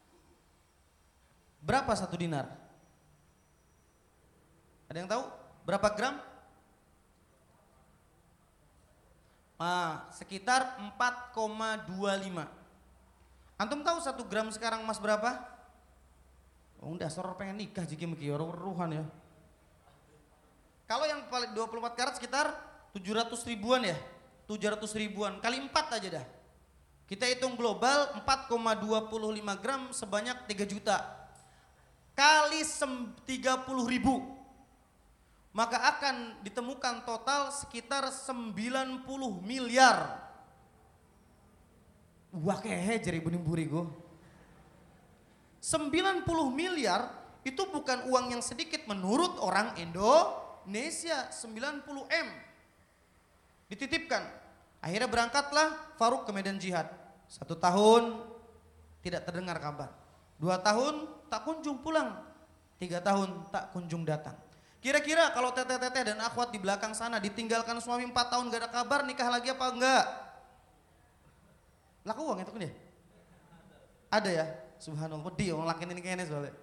berapa satu dinar? Ada yang tahu berapa gram? Ah, sekitar empat koma dua lima. Antum tahu satu gram sekarang emas berapa? Oh, udah soror pengen nikah jiki meki ruhan ya. Kalau yang paling dua puluh empat karat sekitar tujuh ratus ribuan ya. tujuh ratus ribuan kali empat aja dah. Kita hitung global empat koma dua lima gram sebanyak tiga juta. Kali tiga puluh ribu. Maka akan ditemukan total sekitar sembilan puluh miliar. Wah kehe jari bening burigo. sembilan puluh miliar itu bukan uang yang sedikit menurut orang Indonesia. Sembilan puluh M dititipkan. Akhirnya berangkatlah Faruk ke medan jihad. Satu tahun tidak terdengar kabar. Dua tahun tak kunjung pulang. Tiga tahun tak kunjung datang. Kira-kira kalau teteh-teteh dan akhwat di belakang sana ditinggalkan suami empat tahun gak ada kabar, nikah lagi apa enggak? Laku uang itu kan ya? Ada ya? Subhanallah, dia orang laki ini kayaknya soalnya.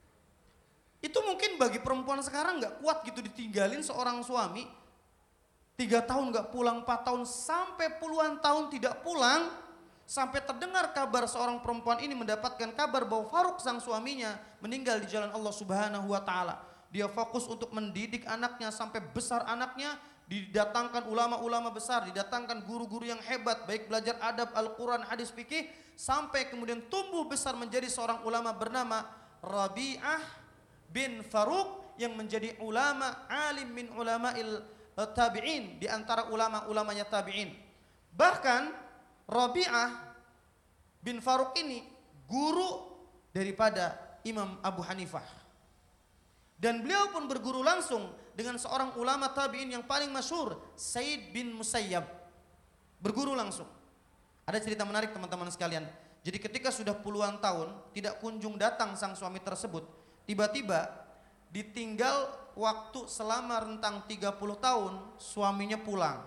Itu mungkin bagi perempuan sekarang gak kuat gitu ditinggalin seorang suami. Tiga tahun gak pulang, empat tahun sampai puluhan tahun tidak pulang. Sampai terdengar kabar seorang perempuan ini mendapatkan kabar bahwa Faruk sang suaminya meninggal di jalan Allah Subhanahu wa taala. Dia fokus untuk mendidik anaknya sampai besar anaknya, didatangkan ulama-ulama besar, didatangkan guru-guru yang hebat, baik belajar adab, Al-Quran, hadis fikih, sampai kemudian tumbuh besar menjadi seorang ulama bernama Rabi'ah bin Faruk yang menjadi ulama alim min ulama'il tabi'in, di antara ulama-ulamanya tabi'in. Bahkan Rabi'ah bin Faruk ini guru daripada Imam Abu Hanifah. Dan beliau pun berguru langsung dengan seorang ulama tabi'in yang paling masyhur, Said bin Musayyab. Berguru langsung. Ada cerita menarik teman-teman sekalian. Jadi ketika sudah puluhan tahun tidak kunjung datang sang suami tersebut, tiba-tiba ditinggal waktu selama rentang tiga puluh tahun suaminya pulang.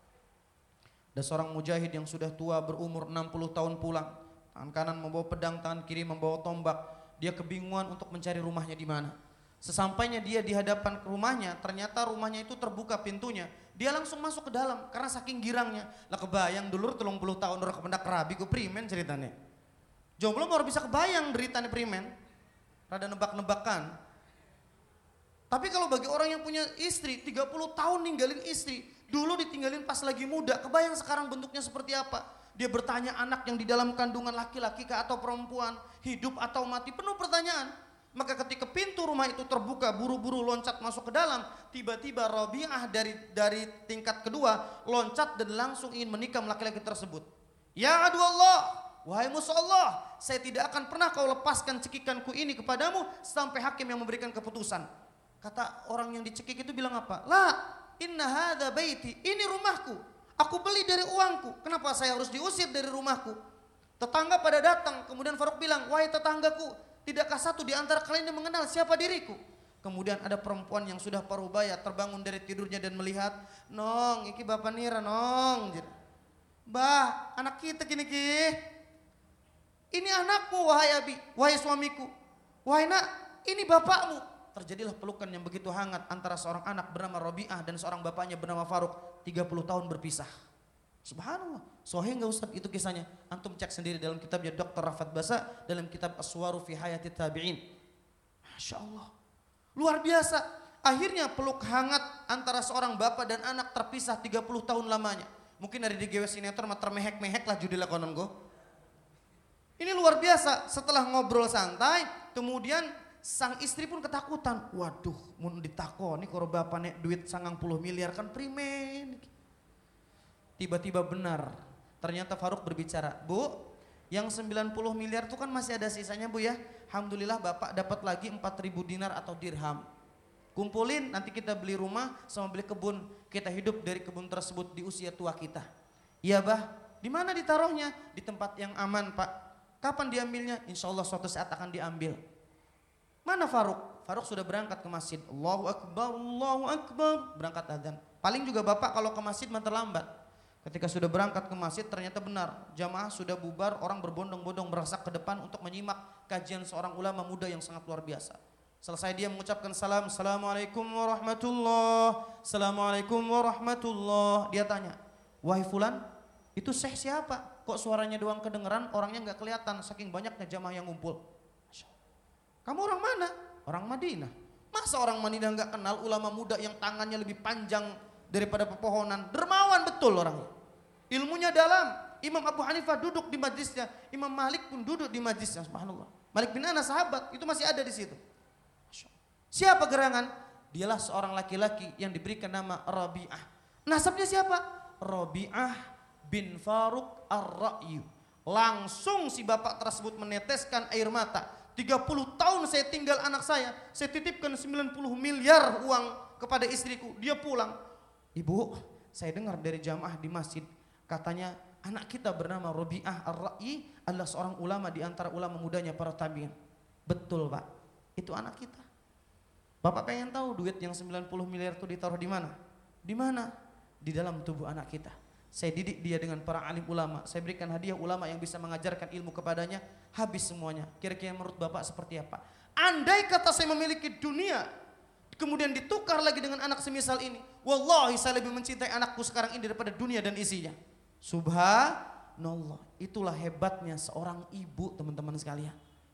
Ada seorang mujahid yang sudah tua berumur enam puluh tahun pulang. Tangan kanan membawa pedang, tangan kiri membawa tombak. Dia kebingungan untuk mencari rumahnya di mana. Sesampainya dia di hadapan rumahnya, ternyata rumahnya itu terbuka pintunya. Dia langsung masuk ke dalam karena saking girangnya. Lah kebayang dulur telung puluh tahun udah kependak kerabi ku primen ceritanya. Jomblo baru bisa kebayang deritanya primen. Rada nebak-nebakan. Tapi kalau bagi orang yang punya istri tiga puluh tahun ninggalin istri, dulu ditinggalin pas lagi muda, kebayang sekarang bentuknya seperti apa? Dia bertanya anak yang di dalam kandungan laki-laki kah atau perempuan, hidup atau mati, penuh pertanyaan. Maka ketika pintu rumah itu terbuka, buru-buru loncat masuk ke dalam, tiba-tiba Rabi'ah dari dari tingkat kedua loncat dan langsung ingin menikam laki-laki tersebut. Ya adu Allah, wahai musuh Allah, saya tidak akan pernah kau lepaskan cekikanku ini kepadamu sampai hakim yang memberikan keputusan. Kata orang yang dicekik itu bilang apa? La, inna hadza baiti, ini rumahku. Aku beli dari uangku. Kenapa saya harus diusir dari rumahku? Tetangga pada datang, kemudian Faruk bilang, wahai tetanggaku, tidakkah satu di antara kalian yang mengenal siapa diriku? Kemudian ada perempuan yang sudah parubaya terbangun dari tidurnya dan melihat, nong, iki bapak Nira nong. Bah, anak kita gini ki. Ini anakmu wahai abi, wahai suamiku. Wahai nak, ini bapakmu. Terjadilah pelukan yang begitu hangat antara seorang anak bernama Robi'ah dan seorang bapaknya bernama Faruk. tiga puluh tahun berpisah. Subhanallah. Sahih enggak Ustaz itu kisahnya? Antum cek sendiri dalam kitabnya doktor Rafat Basa dalam kitab Aswaru fi Hayati Tabi'in. Masya Allah. Luar biasa. Akhirnya peluk hangat antara seorang bapak dan anak terpisah tiga puluh tahun lamanya. Mungkin dari D G W sinetron mah termehek-mehek lah judulnya konon go. Ini luar biasa. Setelah ngobrol santai, kemudian sang istri pun ketakutan. Waduh, mun ditakoni kalau bapak nek duit sangang puluh miliar kan primen. Tiba-tiba benar. Ternyata Faruk berbicara, Bu, yang sembilan puluh miliar itu kan masih ada sisanya Bu ya. Alhamdulillah bapak dapat lagi empat ribu dinar atau dirham. Kumpulin nanti kita beli rumah sama beli kebun. Kita hidup dari kebun tersebut di usia tua kita. Iya bah, di mana ditaruhnya? Di tempat yang aman Pak. Kapan diambilnya? Insya Allah suatu saat akan diambil. Mana Faruk? Faruk sudah berangkat ke masjid. Allahu Akbar, Allahu Akbar. Berangkat adzan. Paling juga bapak kalau ke masjid mah terlambat. Ketika sudah berangkat ke masjid ternyata benar. Jamaah sudah bubar, orang berbondong-bondong berasak ke depan untuk menyimak kajian seorang ulama muda yang sangat luar biasa. Selesai dia mengucapkan salam. Assalamualaikum warahmatullah. Assalamualaikum warahmatullah. Dia tanya, wahai fulan, itu syekh siapa? Kok suaranya doang kedengeran, orangnya gak kelihatan saking banyaknya jamaah yang ngumpul. Kamu orang mana? Orang Madinah. Masa orang Madinah gak kenal ulama muda yang tangannya lebih panjang daripada pepohonan? Dermawan betul orangnya. Ilmunya dalam. Imam Abu Hanifah duduk di majlisnya. Imam Malik pun duduk di majlisnya. Subhanallah. Malik bin Anas sahabat itu masih ada di situ. Siapa gerangan? Dialah seorang laki-laki yang diberikan nama Rabi'ah. Nasabnya siapa? Rabi'ah bin Faruk Ar-Ra'yu. Langsung si bapak tersebut meneteskan air mata. tiga puluh tahun saya tinggal anak saya. Saya titipkan sembilan puluh miliar uang kepada istriku. Dia pulang. Ibu, saya dengar dari jamaah di masjid. Katanya anak kita bernama Rabi'ah Ar-Ra'yi adalah seorang ulama di antara ulama mudanya para tabi'in. Betul Pak, itu anak kita. Bapak pengen tahu duit yang sembilan puluh miliar itu ditaruh di mana? Di mana? Di dalam tubuh anak kita. Saya didik dia dengan para alim ulama. Saya berikan hadiah ulama yang bisa mengajarkan ilmu kepadanya. Habis semuanya. Kira-kira menurut Bapak seperti apa? Andai kata saya memiliki dunia, kemudian ditukar lagi dengan anak semisal ini, wallahi saya lebih mencintai anakku sekarang ini daripada dunia dan isinya. Subhanallah. Itulah hebatnya seorang ibu, teman-teman sekalian.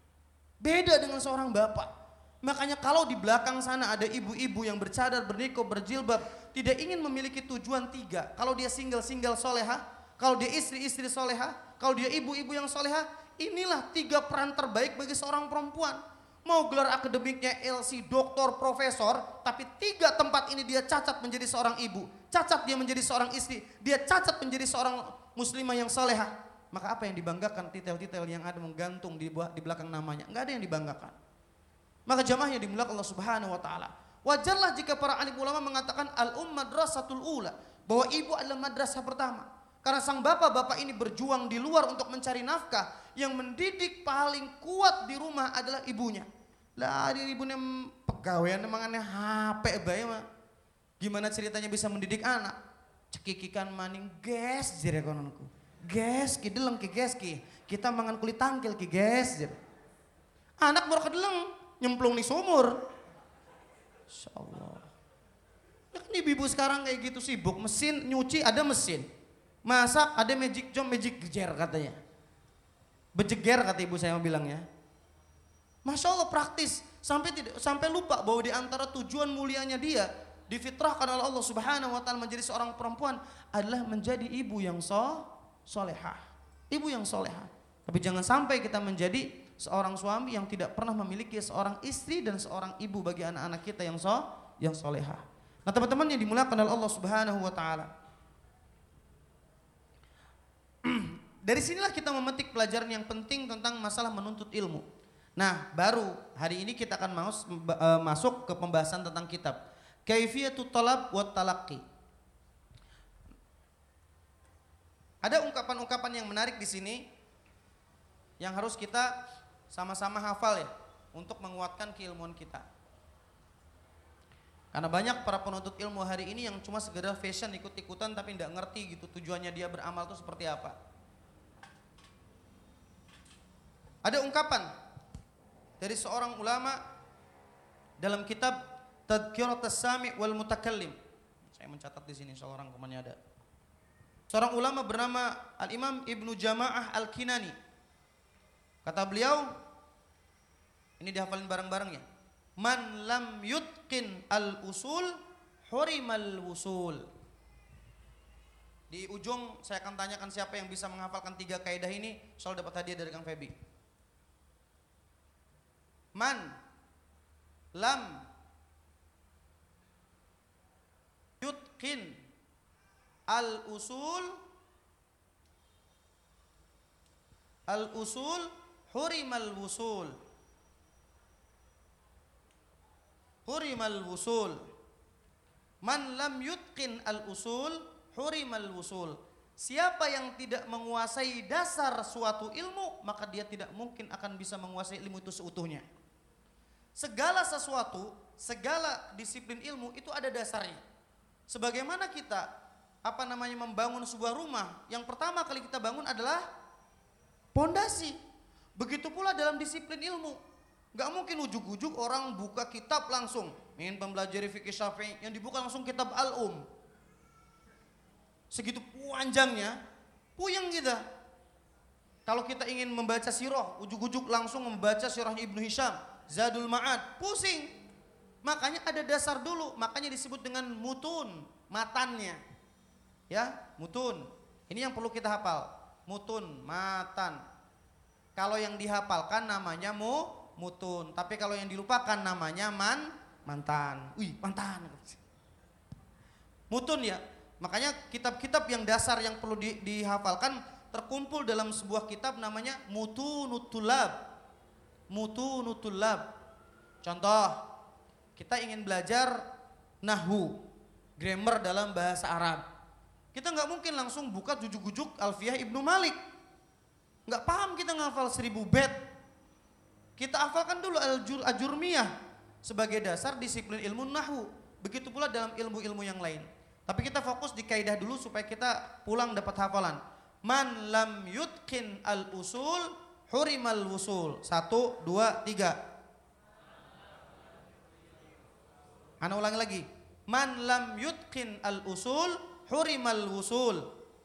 Beda dengan seorang bapak. Makanya kalau di belakang sana ada ibu-ibu yang bercadar, bernikob, berjilbab, tidak ingin memiliki tujuan tiga. Kalau dia single-single soleha, kalau dia istri-istri soleha, kalau dia ibu-ibu yang soleha, inilah tiga peran terbaik bagi seorang perempuan. Mau gelar akademiknya L C, doktor, profesor, tapi tiga tempat ini dia cacat menjadi seorang ibu, cacat dia menjadi seorang istri, dia cacat menjadi seorang muslimah yang soleha. Maka apa yang dibanggakan titel-titel yang ada menggantung di, di belakang namanya? Enggak ada yang dibanggakan. Maka jamaahnya dimuliakan Allah Subhanahu wa taala. Wajarlah jika para alim ulama mengatakan al-um madrasatul ula, bahwa ibu adalah madrasah pertama. Karena sang bapak-bapak ini berjuang di luar untuk mencari nafkah, yang mendidik paling kuat di rumah adalah ibunya. Lah di ibunya pegawaian emangannya H P bae mah. Gimana ceritanya bisa mendidik anak? Cekikikan maning ges jere kononku. Ges ki deleng ki ges ki. Kita mangan kulit tangkil ki ges jere. Anak baru kedeleng nyemplung di sumur. Insyaallah. Ya kan ibu-ibu sekarang kayak gitu sibuk, mesin nyuci ada mesin. Masak ada magic jom magic gejer katanya. Bejeger kata ibu saya bilangnya. Masya Allah praktis sampai tidak sampai lupa bahwa di antara tujuan mulianya dia difitrahkan oleh Allah Subhanahu wa taala menjadi seorang perempuan adalah menjadi ibu yang so, solehah. Ibu yang solehah. Tapi jangan sampai kita menjadi seorang suami yang tidak pernah memiliki seorang istri dan seorang ibu bagi anak-anak kita yang so, yang solehah. Nah teman-teman yang dimuliakan oleh Allah Subhanahu wa taala. Dari sinilah kita memetik pelajaran yang penting tentang masalah menuntut ilmu. Nah, baru hari ini kita akan mas, uh, masuk ke pembahasan tentang kitab Kaifiyatut Talab wa Talaqqi. Ada ungkapan-ungkapan yang menarik di sini yang harus kita sama-sama hafal ya untuk menguatkan keilmuan kita. Karena banyak para penuntut ilmu hari ini yang cuma sekedar fashion, ikut-ikutan tapi tidak ngerti gitu tujuannya dia beramal itu seperti apa. Ada ungkapan dari seorang ulama dalam kitab Tadhkiratus Sami' wal Mutakallim. Saya mencatat di sini, insyaallah orang kemana ada. Seorang ulama bernama Al-Imam Ibnu Jama'ah Al-Kinani. Kata beliau, ini dihafalin bareng-bareng ya. Man lam yutqin al-usul hurimal wusul. Di ujung saya akan tanyakan siapa yang bisa menghafalkan tiga kaidah ini, soal dapat hadiah dari Kang Febi. Man lam yutqin al-usul al-usul hurimal wusul. Hurimal wusul. Man lam yutqin al-usul hurimal wusul. Siapa yang tidak menguasai dasar suatu ilmu, maka dia tidak mungkin akan bisa menguasai ilmu itu seutuhnya. Segala sesuatu, segala disiplin ilmu itu ada dasarnya. Sebagaimana kita apa namanya membangun sebuah rumah, yang pertama kali kita bangun adalah pondasi. Begitu pula dalam disiplin ilmu. Gak mungkin ujuk-ujuk orang buka kitab langsung ingin mempelajari fikih Syafi'i, yang dibuka langsung kitab Al-Um. Segitu panjangnya, puyeng kita. Kalau kita ingin membaca sirah, ujuk-ujuk langsung membaca sirahnya Ibnu Hisham, Zadul Ma'ad, pusing. Makanya ada dasar dulu, makanya disebut dengan mutun, matannya. Ya, mutun. Ini yang perlu kita hafal. Mutun, matan. Kalau yang dihafalkan namanya mu, mutun. Tapi kalau yang dilupakan namanya man, mantan. Wih, mantan. Mutun ya. Makanya kitab-kitab yang dasar yang perlu di, dihafalkan terkumpul dalam sebuah kitab namanya Mutunut Tulab. Mutunut Tulab. Contoh, kita ingin belajar nahwu, grammar dalam bahasa Arab. Kita nggak mungkin langsung buka jujuk-jujuk Alfiyah Ibnu Malik. Nggak paham kita ngafal seribu bait. Kita hafalkan dulu Al-Ajurmiyah sebagai dasar disiplin ilmu nahwu. Begitu pula dalam ilmu-ilmu yang lain. Tapi kita fokus di kaidah dulu supaya kita pulang dapat hafalan. Man lam yutqin al-usul hurimal wusul. Satu, dua, tiga. Ana ulangi lagi. Man lam yutqin al-usul hurimal wusul.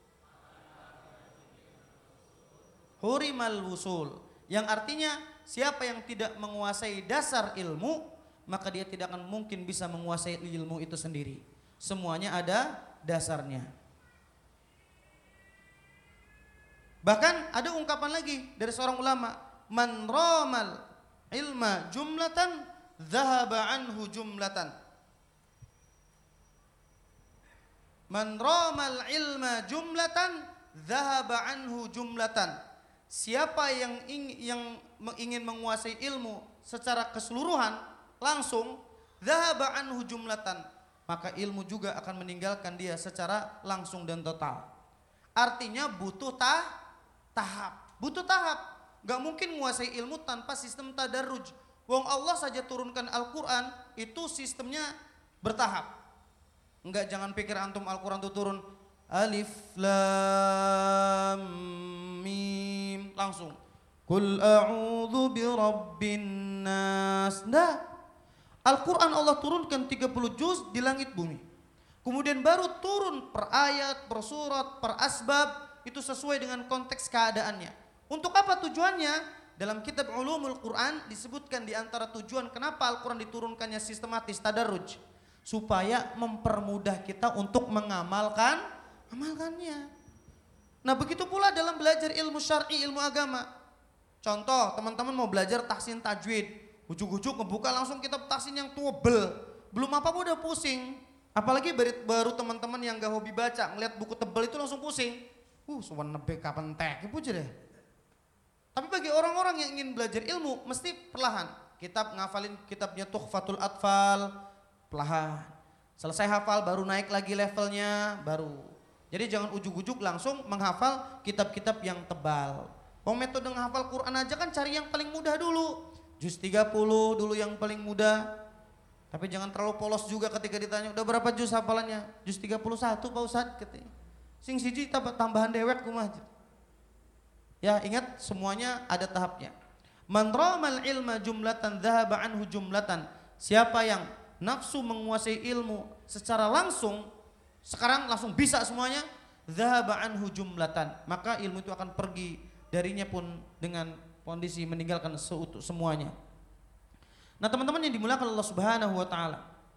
Hurimal wusul. Yang artinya siapa yang tidak menguasai dasar ilmu, maka dia tidak akan mungkin bisa menguasai ilmu itu sendiri. Semuanya ada dasarnya. Bahkan ada ungkapan lagi dari seorang ulama, man ramal ilma jumlatan dhahaba anhu jumlatan. Man ramal ilma jumlatan dhahaba anhu jumlatan. Siapa yang ingin, yang ingin menguasai ilmu secara keseluruhan langsung, dhahaba anhu jumlatan, maka ilmu juga akan meninggalkan dia secara langsung dan total. Artinya butuh tah, tahap, butuh tahap. Gak mungkin menguasai ilmu tanpa sistem tadarruj. Wong Allah saja turunkan Al-Quran itu sistemnya bertahap. Enggak, jangan pikir antum Al-Quran itu turun alif lam mim langsung Qul a'udzu birabbin nas. Nah, Al-Quran Allah turunkan tiga puluh juz di langit bumi. Kemudian baru turun per ayat, per surat, per asbab, itu sesuai dengan konteks keadaannya. Untuk apa tujuannya? Dalam kitab Ulumul Quran disebutkan di antara tujuan kenapa Al-Quran diturunkannya sistematis tadarruj, supaya mempermudah kita untuk mengamalkan amalkannya. Nah, begitu pula dalam belajar ilmu syar'i, ilmu agama. Contoh, teman-teman mau belajar tahsin tajwid, ujuk-ujuk ngebuka langsung kitab tahsin yang tebel, belum apa-apa udah pusing. Apalagi baru teman-teman yang gak hobi baca, ngeliat buku tebel itu langsung pusing. Uh, suwan nebe kapan tek ibu deh. Tapi bagi orang-orang yang ingin belajar ilmu mesti perlahan. Kitab ngafalin kitabnya Tuhfatul Atfal, perlahan. Selesai hafal baru naik lagi levelnya, baru. Jadi jangan ujuk-ujuk langsung menghafal kitab-kitab yang tebal. Oh, metode menghafal Quran aja kan cari yang paling mudah dulu. Juz tiga puluh dulu yang paling mudah. Tapi jangan terlalu polos juga ketika ditanya, udah berapa juz hafalannya? Juz tiga puluh satu Pak Ustadz katanya. Sing siji tambahan dewek kumaha. Ya, ingat semuanya ada tahapnya. Man ramal ilma jumlatan dhahaba anhu jumlatan. Siapa yang nafsu menguasai ilmu secara langsung, sekarang langsung bisa semuanya, dhahaba anhu jumlatan, maka ilmu itu akan pergi darinya pun dengan kondisi meninggalkan seutuh semuanya. Nah, teman-teman yang dimuliakan Allah Subhanahu wa taala.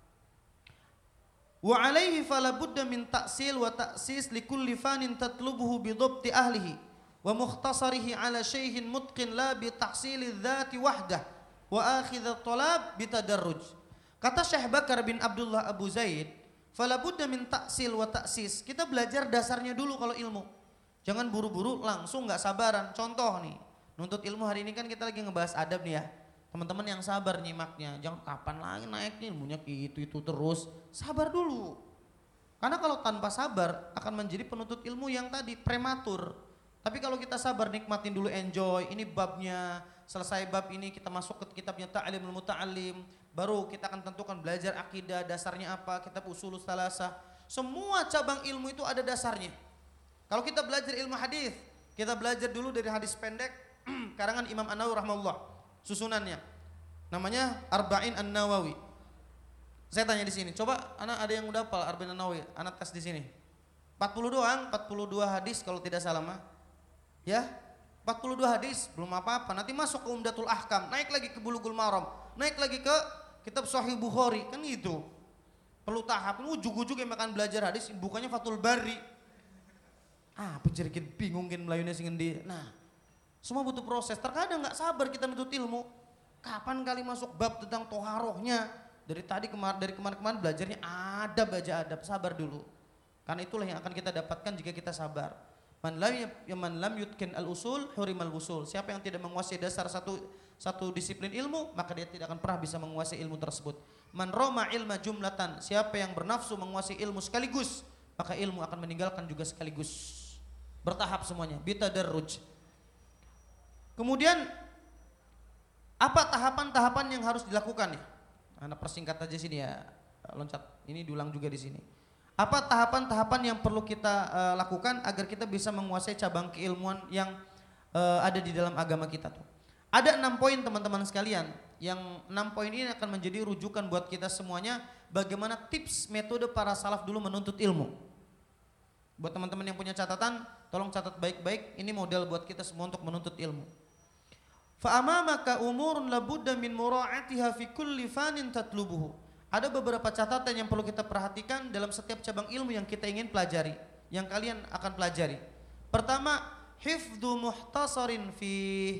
Wa alaihi fala budda min ta'sil wa ta'sis li kulli fanin tatlubuhu bi dhabti ahlihi wa mukhtasarihi ala syai'in mutqin la bi tahsili dzati wahdah wa akhidha talab bi tadarruj. Kata Syekh Bakar bin Abdullah Abu Zaid, fala budda min ta'sil wa ta'sis. Kita belajar dasarnya dulu kalau ilmu. Jangan buru-buru langsung enggak sabaran. Contoh nih, nuntut ilmu hari ini kan kita lagi ngebahas adab nih ya. Teman-teman yang sabar nyimaknya, jangan kapan lagi naiknya ilmunya itu-itu terus. Sabar dulu. Karena kalau tanpa sabar akan menjadi penuntut ilmu yang tadi prematur. Tapi kalau kita sabar, nikmatin dulu, enjoy, ini babnya, selesai bab ini kita masuk ke kitabnya Ta'limul Muta'allim, baru kita akan tentukan belajar akidah, dasarnya apa, kitab Ushulus Tsalasah. Semua cabang ilmu itu ada dasarnya. Kalau kita belajar ilmu hadis, kita belajar dulu dari hadis pendek karangan Imam An-Nawawi rahimahullah. Susunannya namanya Arba'in An-Nawawi. Saya tanya di sini, coba anak ada yang udah hafal Arba'in An-Nawawi, anak tes di sini. empat puluh doang, empat puluh dua hadis kalau tidak salah mah. Ya, empat puluh dua hadis belum apa-apa. Nanti masuk ke Umdatul Ahkam, naik lagi ke Bulughul Maram, naik lagi ke kitab Sahih Bukhari, kan gitu. Perlu tahap, ujug-ujug yang makan belajar hadis, bukannya Fathul Bari. Ah, penjerikin bingungin melayunya sing endi. Nah, semua butuh proses. Terkadang nggak sabar kita nuntut ilmu. Kapan kali masuk bab tentang toharohnya? Dari tadi kemarin dari kemarin-kemarin belajarnya adab aja adab. Sabar dulu. Karena itulah yang akan kita dapatkan jika kita sabar. Man lam ya man lam yutkin al usul hurimal wusul. Siapa yang tidak menguasai dasar satu satu disiplin ilmu, maka dia tidak akan pernah bisa menguasai ilmu tersebut. Man roma ilma jumlatan. Siapa yang bernafsu menguasai ilmu sekaligus, maka ilmu akan meninggalkan juga sekaligus. Bertahap semuanya. Bitadarruj. Kemudian apa tahapan-tahapan yang harus dilakukan ya? Anak persingkat aja sini ya, loncat. Ini diulang juga di sini. Apa tahapan-tahapan yang perlu kita uh, lakukan agar kita bisa menguasai cabang keilmuan yang uh, ada di dalam agama kita tuh? Ada enam poin teman-teman sekalian. Yang enam poin ini akan menjadi rujukan buat kita semuanya. Bagaimana tips metode para salaf dulu menuntut ilmu. Buat teman-teman yang punya catatan, tolong catat baik-baik. Ini model buat kita semua untuk menuntut ilmu. Fa'amamaka umurun labudda min mura'atiha fi kulli fanin tatlubuhu. Ada beberapa catatan yang perlu kita perhatikan dalam setiap cabang ilmu yang kita ingin pelajari, yang kalian akan pelajari. Pertama, hifdzu muhtasarin fi,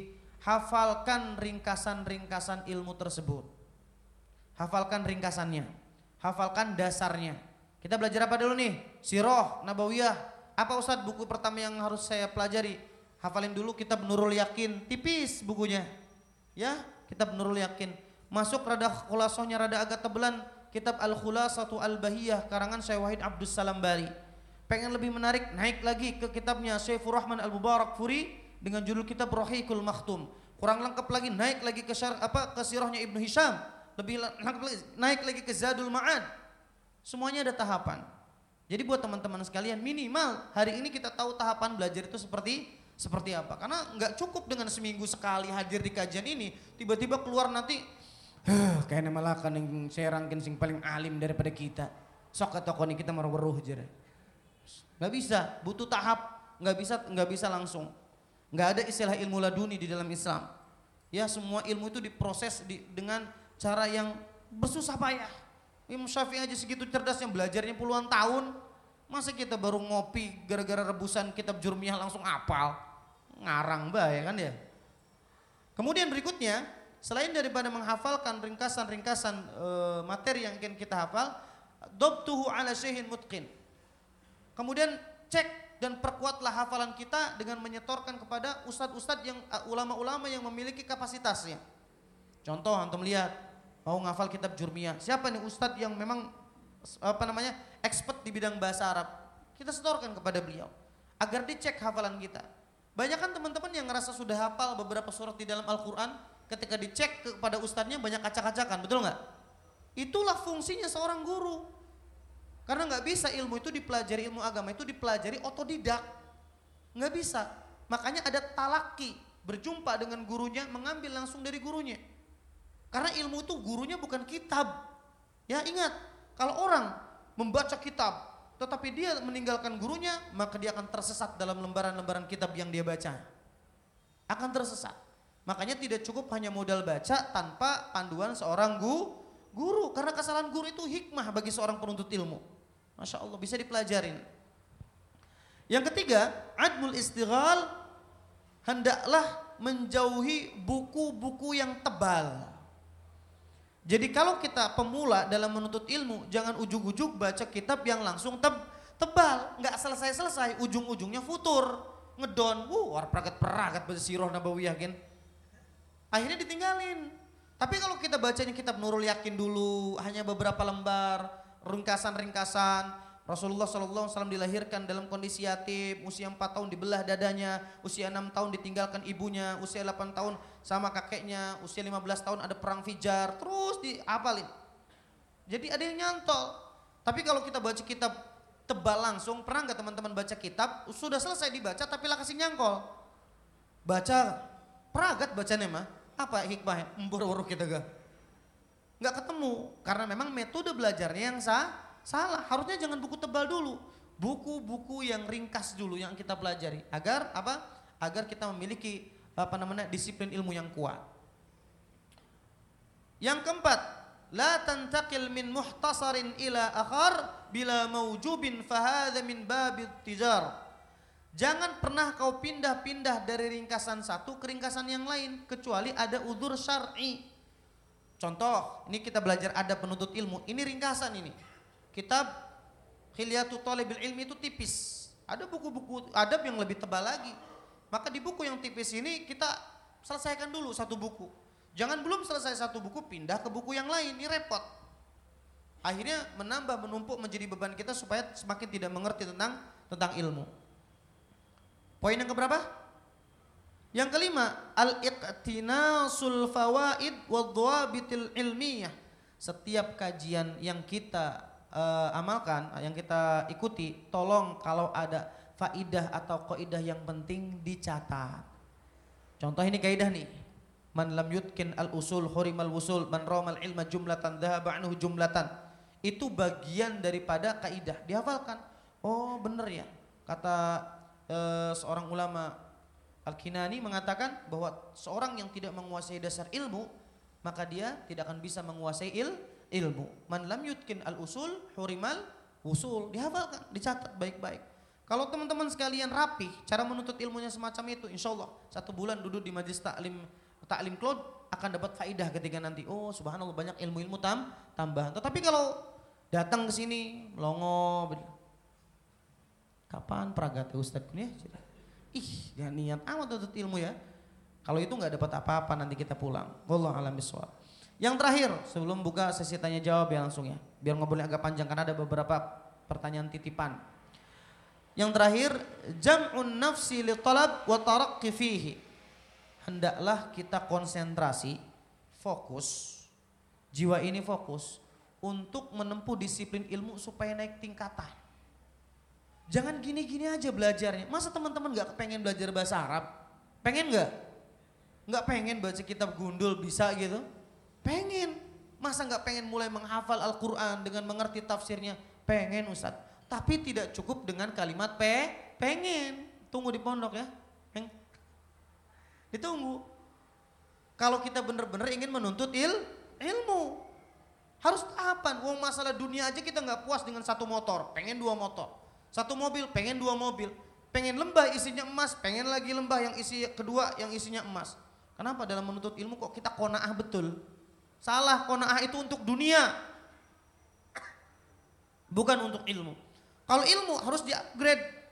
hafalkan ringkasan-ringkasan ilmu tersebut. Hafalkan ringkasannya, hafalkan dasarnya. Kita belajar apa dulu nih? Sirah Nabawiyah. Apa Ustadz buku pertama yang harus saya pelajari? Hafalin dulu kitab Nurul Yakin, tipis bukunya. Ya, kitab Nurul Yakin. Masuk rada khulasohnya rada agak tebelan, kitab Al-Khulasatu Al-Bahiyah karangan Syekh Wahid Abdus Salam Bali. Pengen lebih menarik, naik lagi ke kitabnya Syaifur Rahman Al-Mubarak Furi dengan judul kitab Rahiqul Makhtum. Kurang lengkap lagi, naik lagi ke syar, apa ke sirahnya Ibnu Hisham. Lebih lengkap lagi, naik lagi ke Zadul Ma'ad. Semuanya ada tahapan. Jadi buat teman-teman sekalian, minimal hari ini kita tahu tahapan belajar itu seperti seperti apa. Karena nggak cukup dengan seminggu sekali hadir di kajian ini, tiba-tiba keluar nanti kayaknya malah kan yang saya rangkin sing paling alim daripada kita. Sok ke toko ini kita meruh aja. Nggak bisa, butuh tahap, nggak bisa nggak bisa langsung. Nggak ada istilah ilmu laduni di dalam Islam. Ya, semua ilmu itu diproses di, dengan cara yang bersusah payah. Imam Syafi'i aja segitu cerdasnya, belajarnya puluhan tahun. Masa kita baru ngopi gara-gara rebusan kitab Jurmiyah langsung apal? Ngarang bah ya kan ya. Kemudian berikutnya, selain daripada menghafalkan ringkasan-ringkasan e, materi yang ingin kita hafal, dobtuhu ala syai'in mutqin. Kemudian cek dan perkuatlah hafalan kita dengan menyetorkan kepada ustadz-ustadz yang uh, ulama-ulama yang memiliki kapasitasnya. Contoh antum lihat, mau ngafal kitab Jurmiyah, siapa nih ustadz yang memang apa namanya expert di bidang bahasa Arab, kita setorkan kepada beliau agar dicek hafalan kita. Banyak kan teman-teman yang ngerasa sudah hafal beberapa surat di dalam Al-Quran, ketika dicek kepada ustadznya banyak acak-acakan, betul nggak? Itulah fungsinya seorang guru. Karena nggak bisa ilmu itu dipelajari, ilmu agama itu dipelajari otodidak, nggak bisa. Makanya ada talaki, berjumpa dengan gurunya, mengambil langsung dari gurunya. Karena ilmu itu gurunya bukan kitab. Ya ingat, kalau orang membaca kitab, tetapi dia meninggalkan gurunya, maka dia akan tersesat dalam lembaran-lembaran kitab yang dia baca. Akan tersesat. Makanya tidak cukup hanya modal baca tanpa panduan seorang guru. Guru, karena kesalahan guru itu hikmah bagi seorang penuntut ilmu. Masya Allah, bisa dipelajarin. Yang ketiga, admul istighal, hendaklah menjauhi buku-buku yang tebal. Jadi kalau kita pemula dalam menuntut ilmu, jangan ujuk-ujuk baca kitab yang langsung teb tebal, nggak selesai-selesai, ujung-ujungnya futur, ngedon, wuh, war peragat-peragat baca sirah nabawiyah kan. Akhirnya ditinggalin. Tapi kalau kita bacanya kitab Nurul Yakin dulu, hanya beberapa lembar, ringkasan-ringkasan, Rasulullah shallallahu alaihi wasallam dilahirkan dalam kondisi yatim, usia empat tahun dibelah dadanya, usia enam tahun ditinggalkan ibunya, usia delapan tahun sama kakeknya, usia lima belas tahun ada perang Fijar, terus dihafalin. Jadi ada yang nyantol. Tapi kalau kita baca kitab tebal langsung, pernah nggak teman-teman baca kitab, sudah selesai dibaca tapi lah kasih nyangkol. Baca, peragat bacanya mah, apa hikmahnya? Mbur-mbur kita gak? Nggak ketemu, karena memang metode belajarnya yang sah, salah. Harusnya jangan buku tebal dulu, buku-buku yang ringkas dulu yang kita pelajari, agar apa? Agar kita memiliki apa namanya disiplin ilmu yang kuat. Yang keempat, la tantaqil min muhtasarin ila akhar bila maujubin fahadha min babit tijar. Jangan pernah kau pindah-pindah dari ringkasan satu ke ringkasan yang lain kecuali ada udzur syar'i. Contoh, ini kita belajar adab penuntut ilmu, ini ringkasan ini. Kitab Hilyatul Thalibil Ilmi itu tipis. Ada buku-buku adab yang lebih tebal lagi. Maka di buku yang tipis ini kita selesaikan dulu satu buku. Jangan belum selesai satu buku pindah ke buku yang lain, ini repot. Akhirnya menambah menumpuk menjadi beban kita supaya semakin tidak mengerti tentang tentang ilmu. Poin yang keberapa? Yang kelima, al-iqtinasul fawaid wadhawabitil ilmiyah. Setiap kajian yang kita uh, amalkan, yang kita ikuti, tolong kalau ada faidah atau kaidah yang penting dicatat. Contoh ini kaidah nih. Man lam yutkin al-usul hurimal wusul, man ramal ilma jumlatan dhahaba anhu jumlatan. Itu bagian daripada kaidah, dihafalkan. Oh, benar ya. Kata uh, seorang ulama Al-Kinani mengatakan bahwa seorang yang tidak menguasai dasar ilmu, maka dia tidak akan bisa menguasai il, ilmu. Man lam yutkin al-usul hurimal usul. Dihafalkan, dicatat baik-baik. Kalau teman-teman sekalian rapi cara menuntut ilmunya semacam itu, insya Allah satu bulan duduk di majlis taklim taklim cloud akan dapat faidah ketika nanti. Oh subhanallah, banyak ilmu-ilmu tam, tambahan. Tetapi kalau datang ke sini melongo, kapan peragat Ustadz ini? Ih, jangan niat amat untuk ilmu ya. Kalau itu nggak dapat apa-apa nanti kita pulang. Wallahu a'lam bishawab. Yang terakhir, sebelum buka sesi tanya jawab ya langsung ya. Biar ngobrolnya agak panjang karena ada beberapa pertanyaan titipan. Yang terakhir, jam'un nafsi li talab wa taraqqi fihi. Hendaklah kita konsentrasi, fokus. Jiwa ini fokus untuk menempuh disiplin ilmu supaya naik tingkatan. Jangan gini-gini aja belajarnya. Masa teman-teman gak pengen belajar bahasa Arab? Pengen gak? Gak pengen baca kitab gundul bisa gitu? Pengen. Masa gak pengen mulai menghafal Al-Quran dengan mengerti tafsirnya? Pengen Ustadz. Tapi tidak cukup dengan kalimat pe, pengen. Tunggu di pondok ya. Peng. Ditunggu. Kalau kita benar-benar ingin menuntut il, ilmu. Harus tahapan. Wong masalah dunia aja kita gak puas dengan satu motor. Pengen dua motor. Satu mobil, pengen dua mobil. Pengen lembah isinya emas, pengen lagi lembah yang isi kedua yang isinya emas. Kenapa dalam menuntut ilmu kok kita qanaah betul? Salah, qanaah itu untuk dunia. Bukan untuk ilmu. Kalau ilmu harus di-upgrade.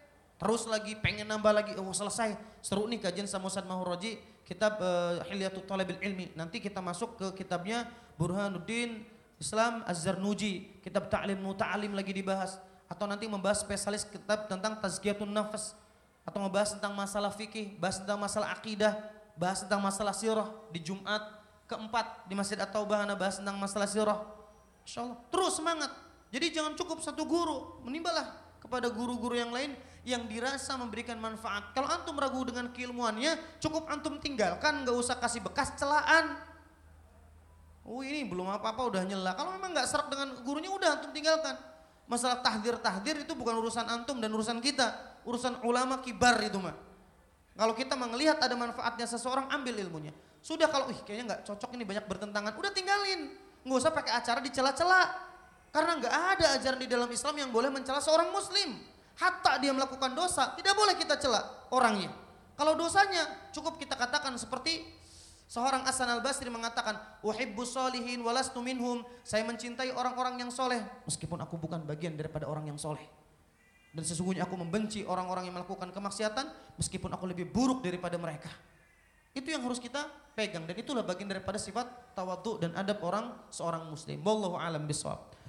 terus lagi pengen nambah lagi, oh selesai, seru nih kajian sama Ustaz Mahur Roji, kitab uh, Hilyatul Thalabil Ilmi. Nanti kita masuk ke kitabnya Burhanuddin Islam Az-Zarnuji, kitab Ta'lim Muta'alim lagi dibahas. Atau nanti membahas spesialis kitab tentang Tazkiyatun Nafas, atau membahas tentang masalah fikih, bahas tentang masalah akidah, bahas tentang masalah sirah di Jumat keempat di Masjid At-Taubah, bahas tentang masalah sirah. Insyaallah terus semangat. Jadi jangan cukup satu guru, menimbalah kepada guru-guru yang lain yang dirasa memberikan manfaat. Kalau antum ragu dengan keilmuannya, cukup antum tinggalkan, nggak usah kasih bekas celaan. Oh ini belum apa-apa udah nyela. Kalau memang nggak serak dengan gurunya, udah antum tinggalkan. Masalah tahdir-tahdir itu bukan urusan antum dan urusan kita, urusan ulama kibar itu mah. Kalau kita melihat ada manfaatnya seseorang, ambil ilmunya. Sudah kalau ih kayaknya nggak cocok ini banyak bertentangan, udah tinggalin. Nggak usah pakai acara dicela-cela. Karena nggak ada ajaran di dalam Islam yang boleh mencela seorang muslim. Hatta dia melakukan dosa, tidak boleh kita cela orangnya. Kalau dosanya cukup kita katakan seperti seorang Hasan Al-Basri mengatakan, "Uhibbus sholihin walastu minhum." Saya mencintai orang-orang yang soleh meskipun aku bukan bagian daripada orang yang soleh. Dan sesungguhnya aku membenci orang-orang yang melakukan kemaksiatan meskipun aku lebih buruk daripada mereka. Itu yang harus kita pegang dan itulah bagian daripada sifat tawadhu dan adab orang seorang muslim. Wallahu a'lam bishawab.